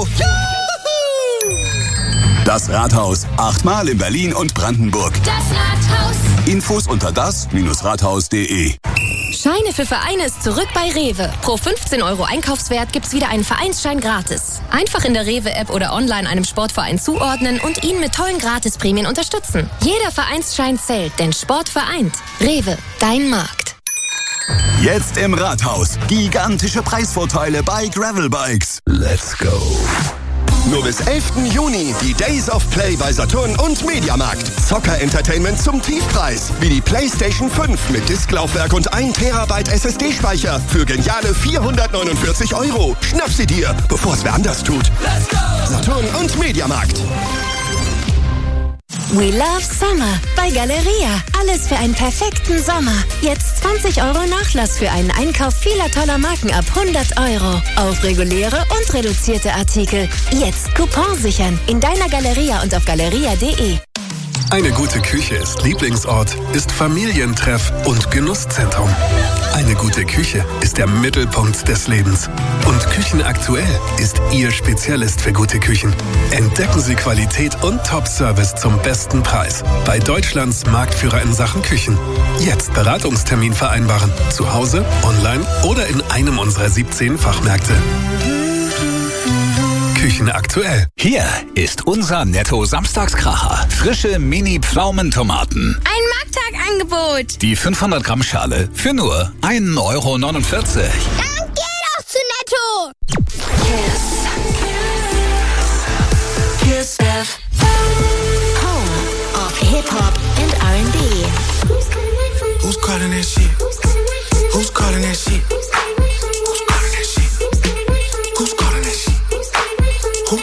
Das Rathaus. 8-mal in Berlin und Brandenburg. Das Rathaus. Infos unter das-rathaus.de. Scheine für Vereine ist zurück bei Rewe. Pro 15 € Einkaufswert gibt's wieder einen Vereinsschein gratis. Einfach in der Rewe-App oder online einem Sportverein zuordnen und ihn mit tollen Gratisprämien unterstützen. Jeder Vereinsschein zählt, denn Sport vereint. Rewe, dein Markt. Jetzt im Rathaus. Gigantische Preisvorteile bei Gravelbikes. Let's go. Nur bis 11. Juni die Days of Play bei Saturn und Mediamarkt. Zocker-Entertainment zum Tiefpreis. Wie die PlayStation 5 mit Disklaufwerk und 1 Terabyte SSD-Speicher für geniale 449 €. Schnapp sie dir, bevor es wer anders tut. Let's go! Saturn und Mediamarkt. We love Summer bei Galeria. Alles für einen perfekten Sommer. Jetzt 20 € Nachlass für einen Einkauf vieler toller Marken ab 100 € auf reguläre und reduzierte Artikel. Jetzt Coupon sichern in deiner Galeria und auf galeria.de. Eine gute Küche ist Lieblingsort, ist Familientreff und Genusszentrum. Eine gute Küche ist der Mittelpunkt des Lebens. Und Küchenaktuell ist Ihr Spezialist für gute Küchen. Entdecken Sie Qualität und Top-Service zum besten Preis. Bei Deutschlands Marktführer in Sachen Küchen. Jetzt Beratungstermin vereinbaren. Zu Hause, online oder in einem unserer 17 Fachmärkte. Küchen aktuell. Hier ist unser Netto-Samstagskracher. Frische Mini-Pflaumentomaten. Ein Markttagangebot. Die 500 Gramm Schale für nur 1,49 €. Dann geh doch zu Netto. Kiss FM. Home of Hip-Hop and R&B. Who's calling that shit? Who's calling that shit? Who's calling that shit? Who's calling that shit? Who?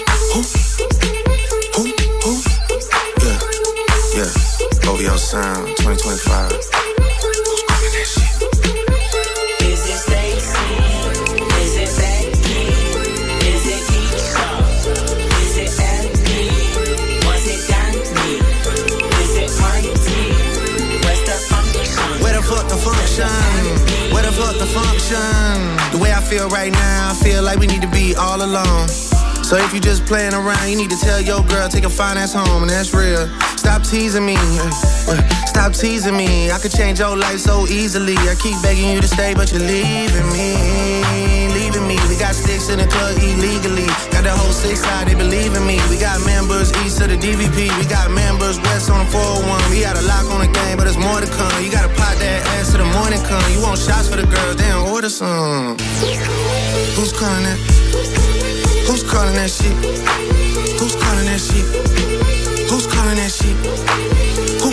Yeah. OVO Sound 2025. Who's calling that shit? Is it Stacy? Is it Becky? Is it Keisha? Is it Andy? Was it Danny? Is it Marty? Where's the function? Where the fuck the function? Where the fuck the function? The way I feel right now, I feel like we need to be all alone. So if you just playing around, you need to tell your girl, take a fine ass home, and that's real. Stop teasing me, stop teasing me. I could change your life so easily. I keep begging you to stay, but you're leaving me. We got sticks in the club illegally. Got the whole 6 side, they believe in me. We got members east of the DVP. We got members west on the 401. We got a lock on the game, but there's more to come. You gotta pot that ass till the morning come. You want shots for the girls, then order some. Who's calling that? Who's calling that shit? Who's calling that shit? Who's calling that shit? Who?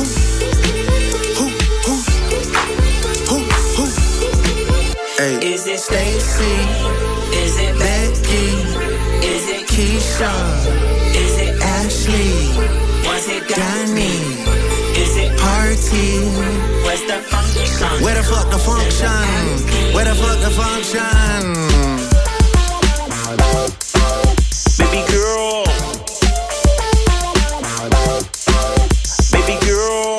Hey. Is it Stacy? Is it Becky? Is it Keisha? Is it Ashley? Was it Danny? Is it Party? Where's the function? Where the fuck the function? Where the fuck the function? Baby girl. Baby girl.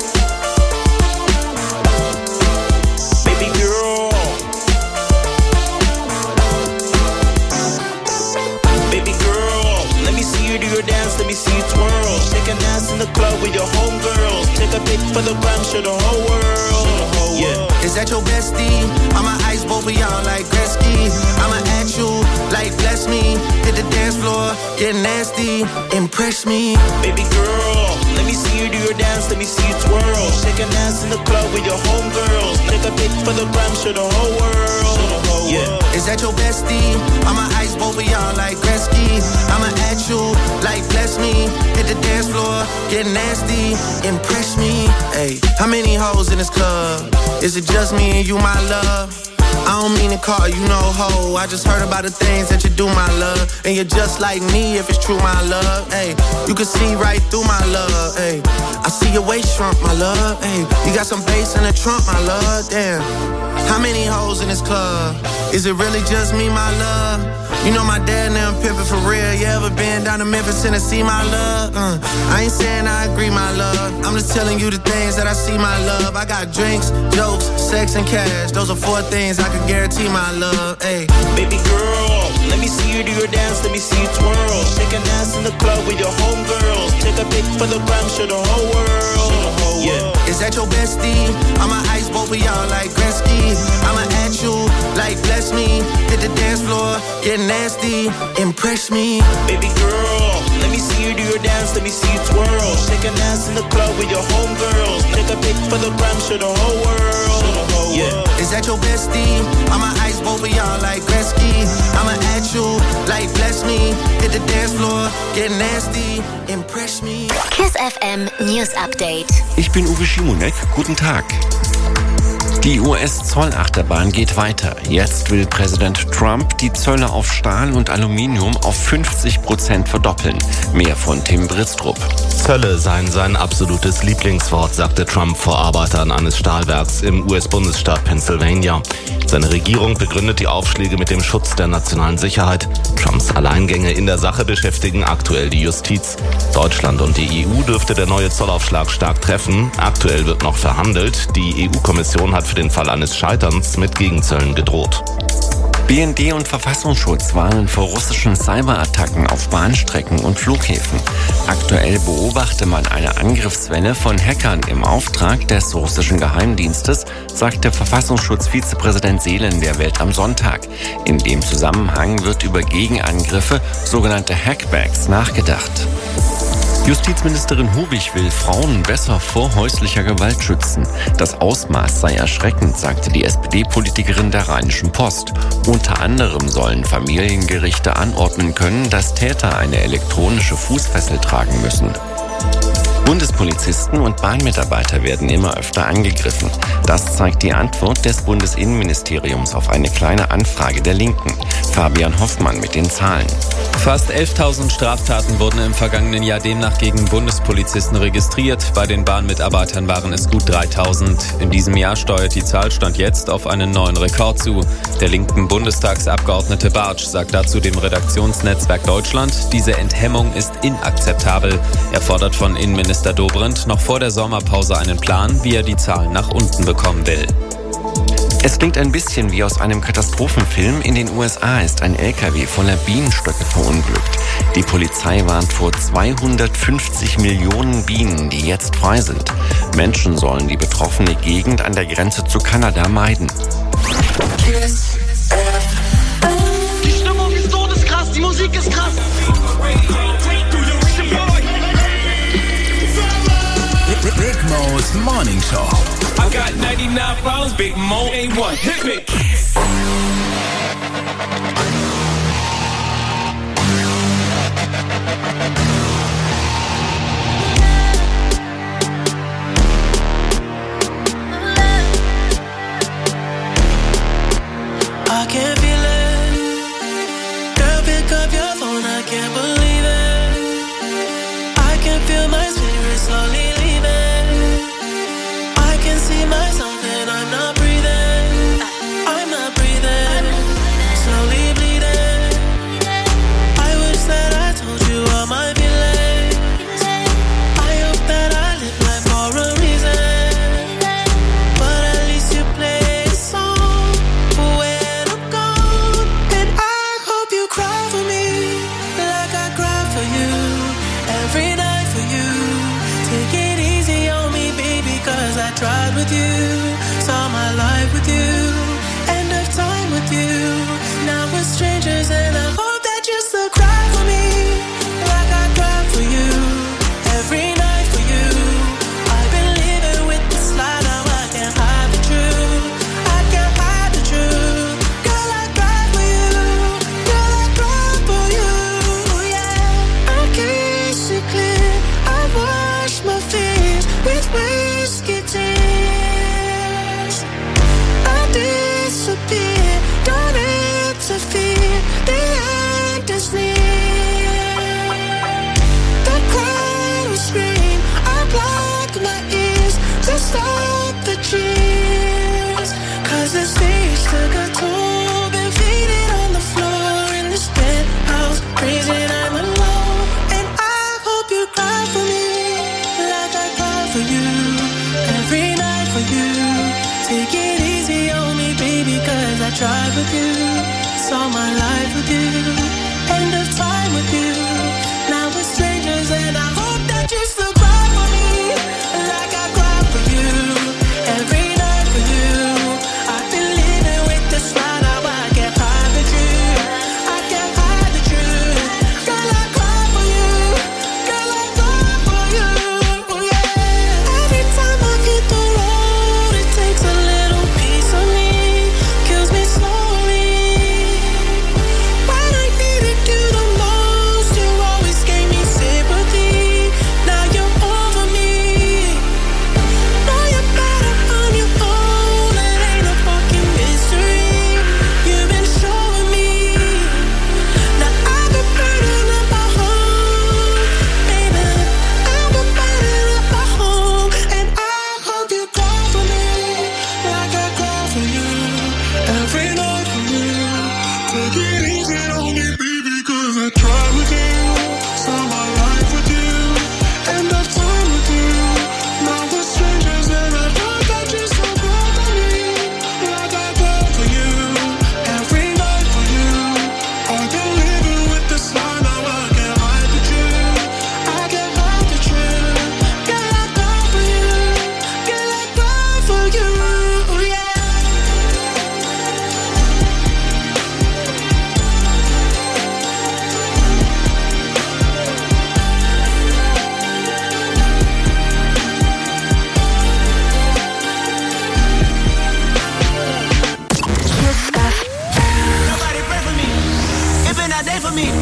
Baby girl. Baby girl. Let me see you do your dance, let me see you twirl. Shaking the club with your homegirls. Take a pic for the gram, show the whole world. Yeah. Is that your bestie? I'ma ice both of y'all like Gretzky. I'ma at you like bless me. Hit the dance floor, get nasty, impress me. Baby girl, let me see you do your dance, let me see you twirl. Shake an ass in the club with your homegirls. Take a pic for the gram, show the whole world. Yeah. Is that your bestie? I'ma ice both of y'all like Gretzky. I'ma at you like bless me. Hit the dance floor, get nasty, impress me. Hey, how many hoes in this club? Is it just me and you, my love? I don't mean to call you no hoe. I just heard about the things that you do, my love. And you're just like me if it's true, my love. Hey, you can see right through my love. Hey, I see your waist shrunk, my love. Hey, you got some bass in the trunk, my love. Damn. How many hoes in this club? Is it really just me, my love? You know my dad now pimpin' for real. You ever been down to Memphis, Tennessee, my love? I ain't saying I agree, my love. I'm just telling you the things that I see, my love. I got drinks, jokes, sex, and cash. Those are 4 things I can guarantee, my love. Hey, baby girl, let me see you do your dance, let me see you twirl. Shake an ass in the club with your homegirls. Take a pic for the gram, show the whole world. Yeah. Is that your bestie? I'ma ice both of y'all like Gretzky. I'ma at you like bless me. Hit the dance floor, get nasty, impress me. Baby girl, let me see you do your dance, let me see you twirl. Shake an ass in the club with your homegirls. Take a pic for the gram, show the whole world. Yeah. Is that your bestie? I'ma ice both of y'all like Gretzky. I'ma at you like bless me. Hit the dance floor, get nasty, impress me. Kiss FM News Update. Ich bin Uwe Schimonek. Guten Tag. Die US-Zollachterbahn geht weiter. Jetzt will Präsident Trump die Zölle auf Stahl und Aluminium auf 50% verdoppeln. Mehr von Tim Bristrup. Zölle seien sein absolutes Lieblingswort, sagte Trump vor Arbeitern eines Stahlwerks im US-Bundesstaat Pennsylvania. Seine Regierung begründet die Aufschläge mit dem Schutz der nationalen Sicherheit. Trumps Alleingänge in der Sache beschäftigen aktuell die Justiz. Deutschland und die EU dürfte der neue Zollaufschlag stark treffen. Aktuell wird noch verhandelt. Die EU-Kommission hat für den Fall eines Scheiterns mit Gegenzöllen gedroht. BND und Verfassungsschutz warnen vor russischen Cyberattacken auf Bahnstrecken und Flughäfen. Aktuell beobachte man eine Angriffswelle von Hackern im Auftrag des russischen Geheimdienstes, sagte Verfassungsschutz-Vizepräsident Seelen der Welt am Sonntag. In dem Zusammenhang wird über Gegenangriffe, sogenannte Hackbacks, nachgedacht. Justizministerin Hubig will Frauen besser vor häuslicher Gewalt schützen. Das Ausmaß sei erschreckend, sagte die SPD-Politikerin der Rheinischen Post. Unter anderem sollen Familiengerichte anordnen können, dass Täter eine elektronische Fußfessel tragen müssen. Bundespolizisten und Bahnmitarbeiter werden immer öfter angegriffen. Das zeigt die Antwort des Bundesinnenministeriums auf eine kleine Anfrage der Linken. Fabian Hoffmann mit den Zahlen. Fast 11.000 Straftaten wurden im vergangenen Jahr demnach gegen Bundespolizisten registriert. Bei den Bahnmitarbeitern waren es gut 3.000. In diesem Jahr steuert die Zahl Stand jetzt auf einen neuen Rekord zu. Der linken Bundestagsabgeordnete Bartsch sagt dazu dem Redaktionsnetzwerk Deutschland, diese Enthemmung ist inakzeptabel. Er fordert von Innenminister Dobrindt noch vor der Sommerpause einen Plan, wie er die Zahlen nach unten bekommen will. Es klingt ein bisschen wie aus einem Katastrophenfilm. In den USA ist ein LKW voller Bienenstöcke verunglückt. Die Polizei warnt vor 250 Millionen Bienen, die jetzt frei sind. Menschen sollen die betroffene Gegend an der Grenze zu Kanada meiden. Die Stimmung ist todeskrass, die Musik ist krass. Big Mo's Morning Show. I got 99 problems, Big Mo ain't one. Hit me. I can feel it. Girl, pick up your phone, I can't believe it. I can feel my spirit slowly leaving. I can see myself and I'm not breathing. I'm not breathing. you. Saw my life with you. End of time with you. Now we're strangers and I hope that you still cry for me like I cry for you. Every night for you. I've been living with this lie, now I can't hide the truth. I can't hide the truth. Girl, I cry for you. Girl, I cry for you. Yeah. Every time I hit the road, it takes a little piece of me. Kills me slowly. When I needed you the most, you always gave me sympathy. Now you're over me. Know you're better on your own. It ain't a fucking mystery. You've been showing me. Now I've been burning up my home, baby. I've been burning up my home, and I hope you cry for me like I cry for you. Every night for you. Take it easy on me, baby, 'cause I try with you. Saw my life with you. End of time with you. Now we're strangers and I hope that you still cry for me like I cry for you. Every night for you. I've been living with this lie, now I can't hide the truth. I can't hide the truth. Girl, I cry for you. Girl, I cry for you. Yeah. Nobody pray for me. It been a day for me.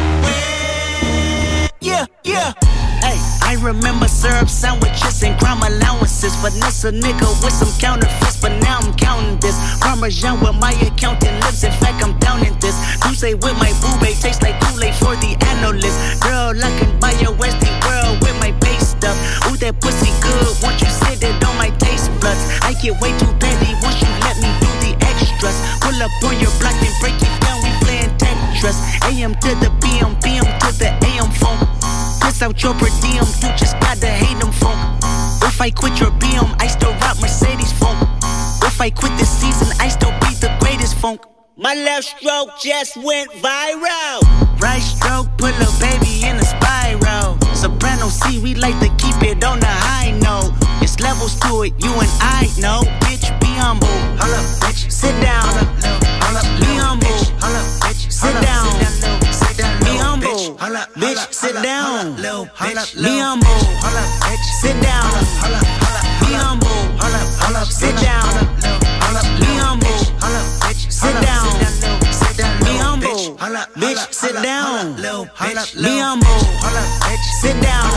Yeah, yeah. Hey, I remember syrup sandwiches and crime allowances. Finesse a nigga with some counterfeits, but now I'm counting this. Parmesan with my accountant lips. In fact, I'm down in this. You say with my boo-bae tastes like Kool-Aid for the analyst. Girl, I can buy your Westie world with my base stuff. Ooh, that pussy good. Once you sit it on my taste buds, I get way too petty once you let me do the extras. Pull up on your block and break it down. We playing Tetris. AM to the PM, PM to the AM phone. Piss out your per diem, you just gotta hate them funk. If I quit your BM, I still rock Mercedes funk. If I quit this season, I still be the greatest funk. My left stroke just went viral. Right stroke put a baby in a spiral. Soprano C, we like to keep it on the high note. It's levels to it, you and I know. Bitch, be humble. Hold up, bitch. Sit down. Be humble. Sit down. Be humble. Bitch, sit down. Be humble. Sit down. Be humble. Sit down. Be humble. Sit down. Be humble. Bitch, sit down. Be humble. Sit down.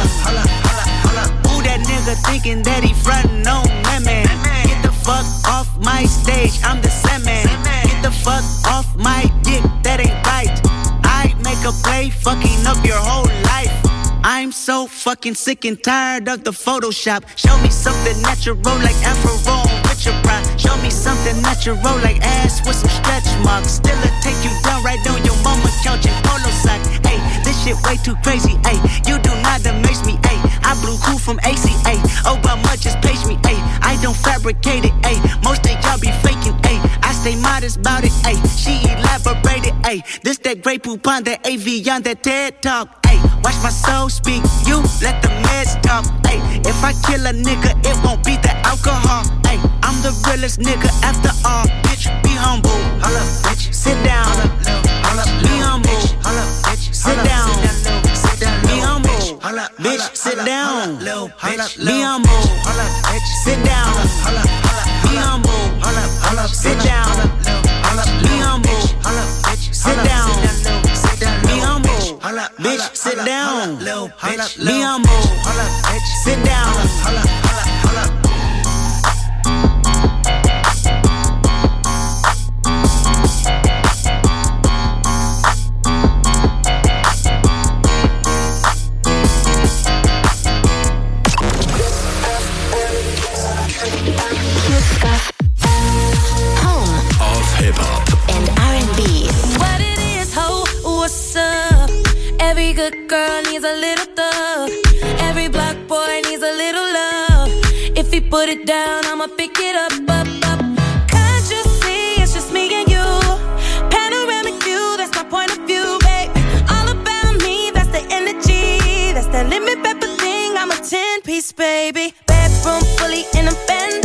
Who that nigga thinking that he frontin' on women? Get the fuck off my stage, I'm the Sandman. Get the fuck off my dick, that ain't right. I make a play, fucking up your whole life. I'm so fucking sick and tired of the Photoshop. Show me something natural like Afro on Richard Pryor. Show me something natural like ass with some stretch marks. Still take you down right on your mama couch in polo socks. Ay, this shit way too crazy. Ay, you do not amaze me. Ay, I blew cool from ACA. Obama just page me. Ay, I don't fabricate it. Ay, most of y'all be faking. Ay, I stay modest about it. Ay, she elaborated. Ay, this that Grey Poupon, that AV on that TED Talk. Ay, watch my soul speak. You let the meds talk. Ay, if I kill a nigga, it won't be the alcohol. Ay, I'm the realest nigga after all. Bitch, be humble. Hold up, bitch. Sit down. Be humble. Sit down. Be humble. Bitch, sit down. Be humble. Sit down. Be humble. Sit down. Be humble. Sit down. Be humble. Bitch, sit down. Be humble. Sit down. Home of hip-hop and R&B. What it is, ho, what's up? Every good girl needs a little thug. Every black boy needs a little love. If he put it down, I'ma pick it up, up, up. Can't you see it's just me and you? pepper thing, I'm a 10-piece, baby. Bedroom fully in a Benz.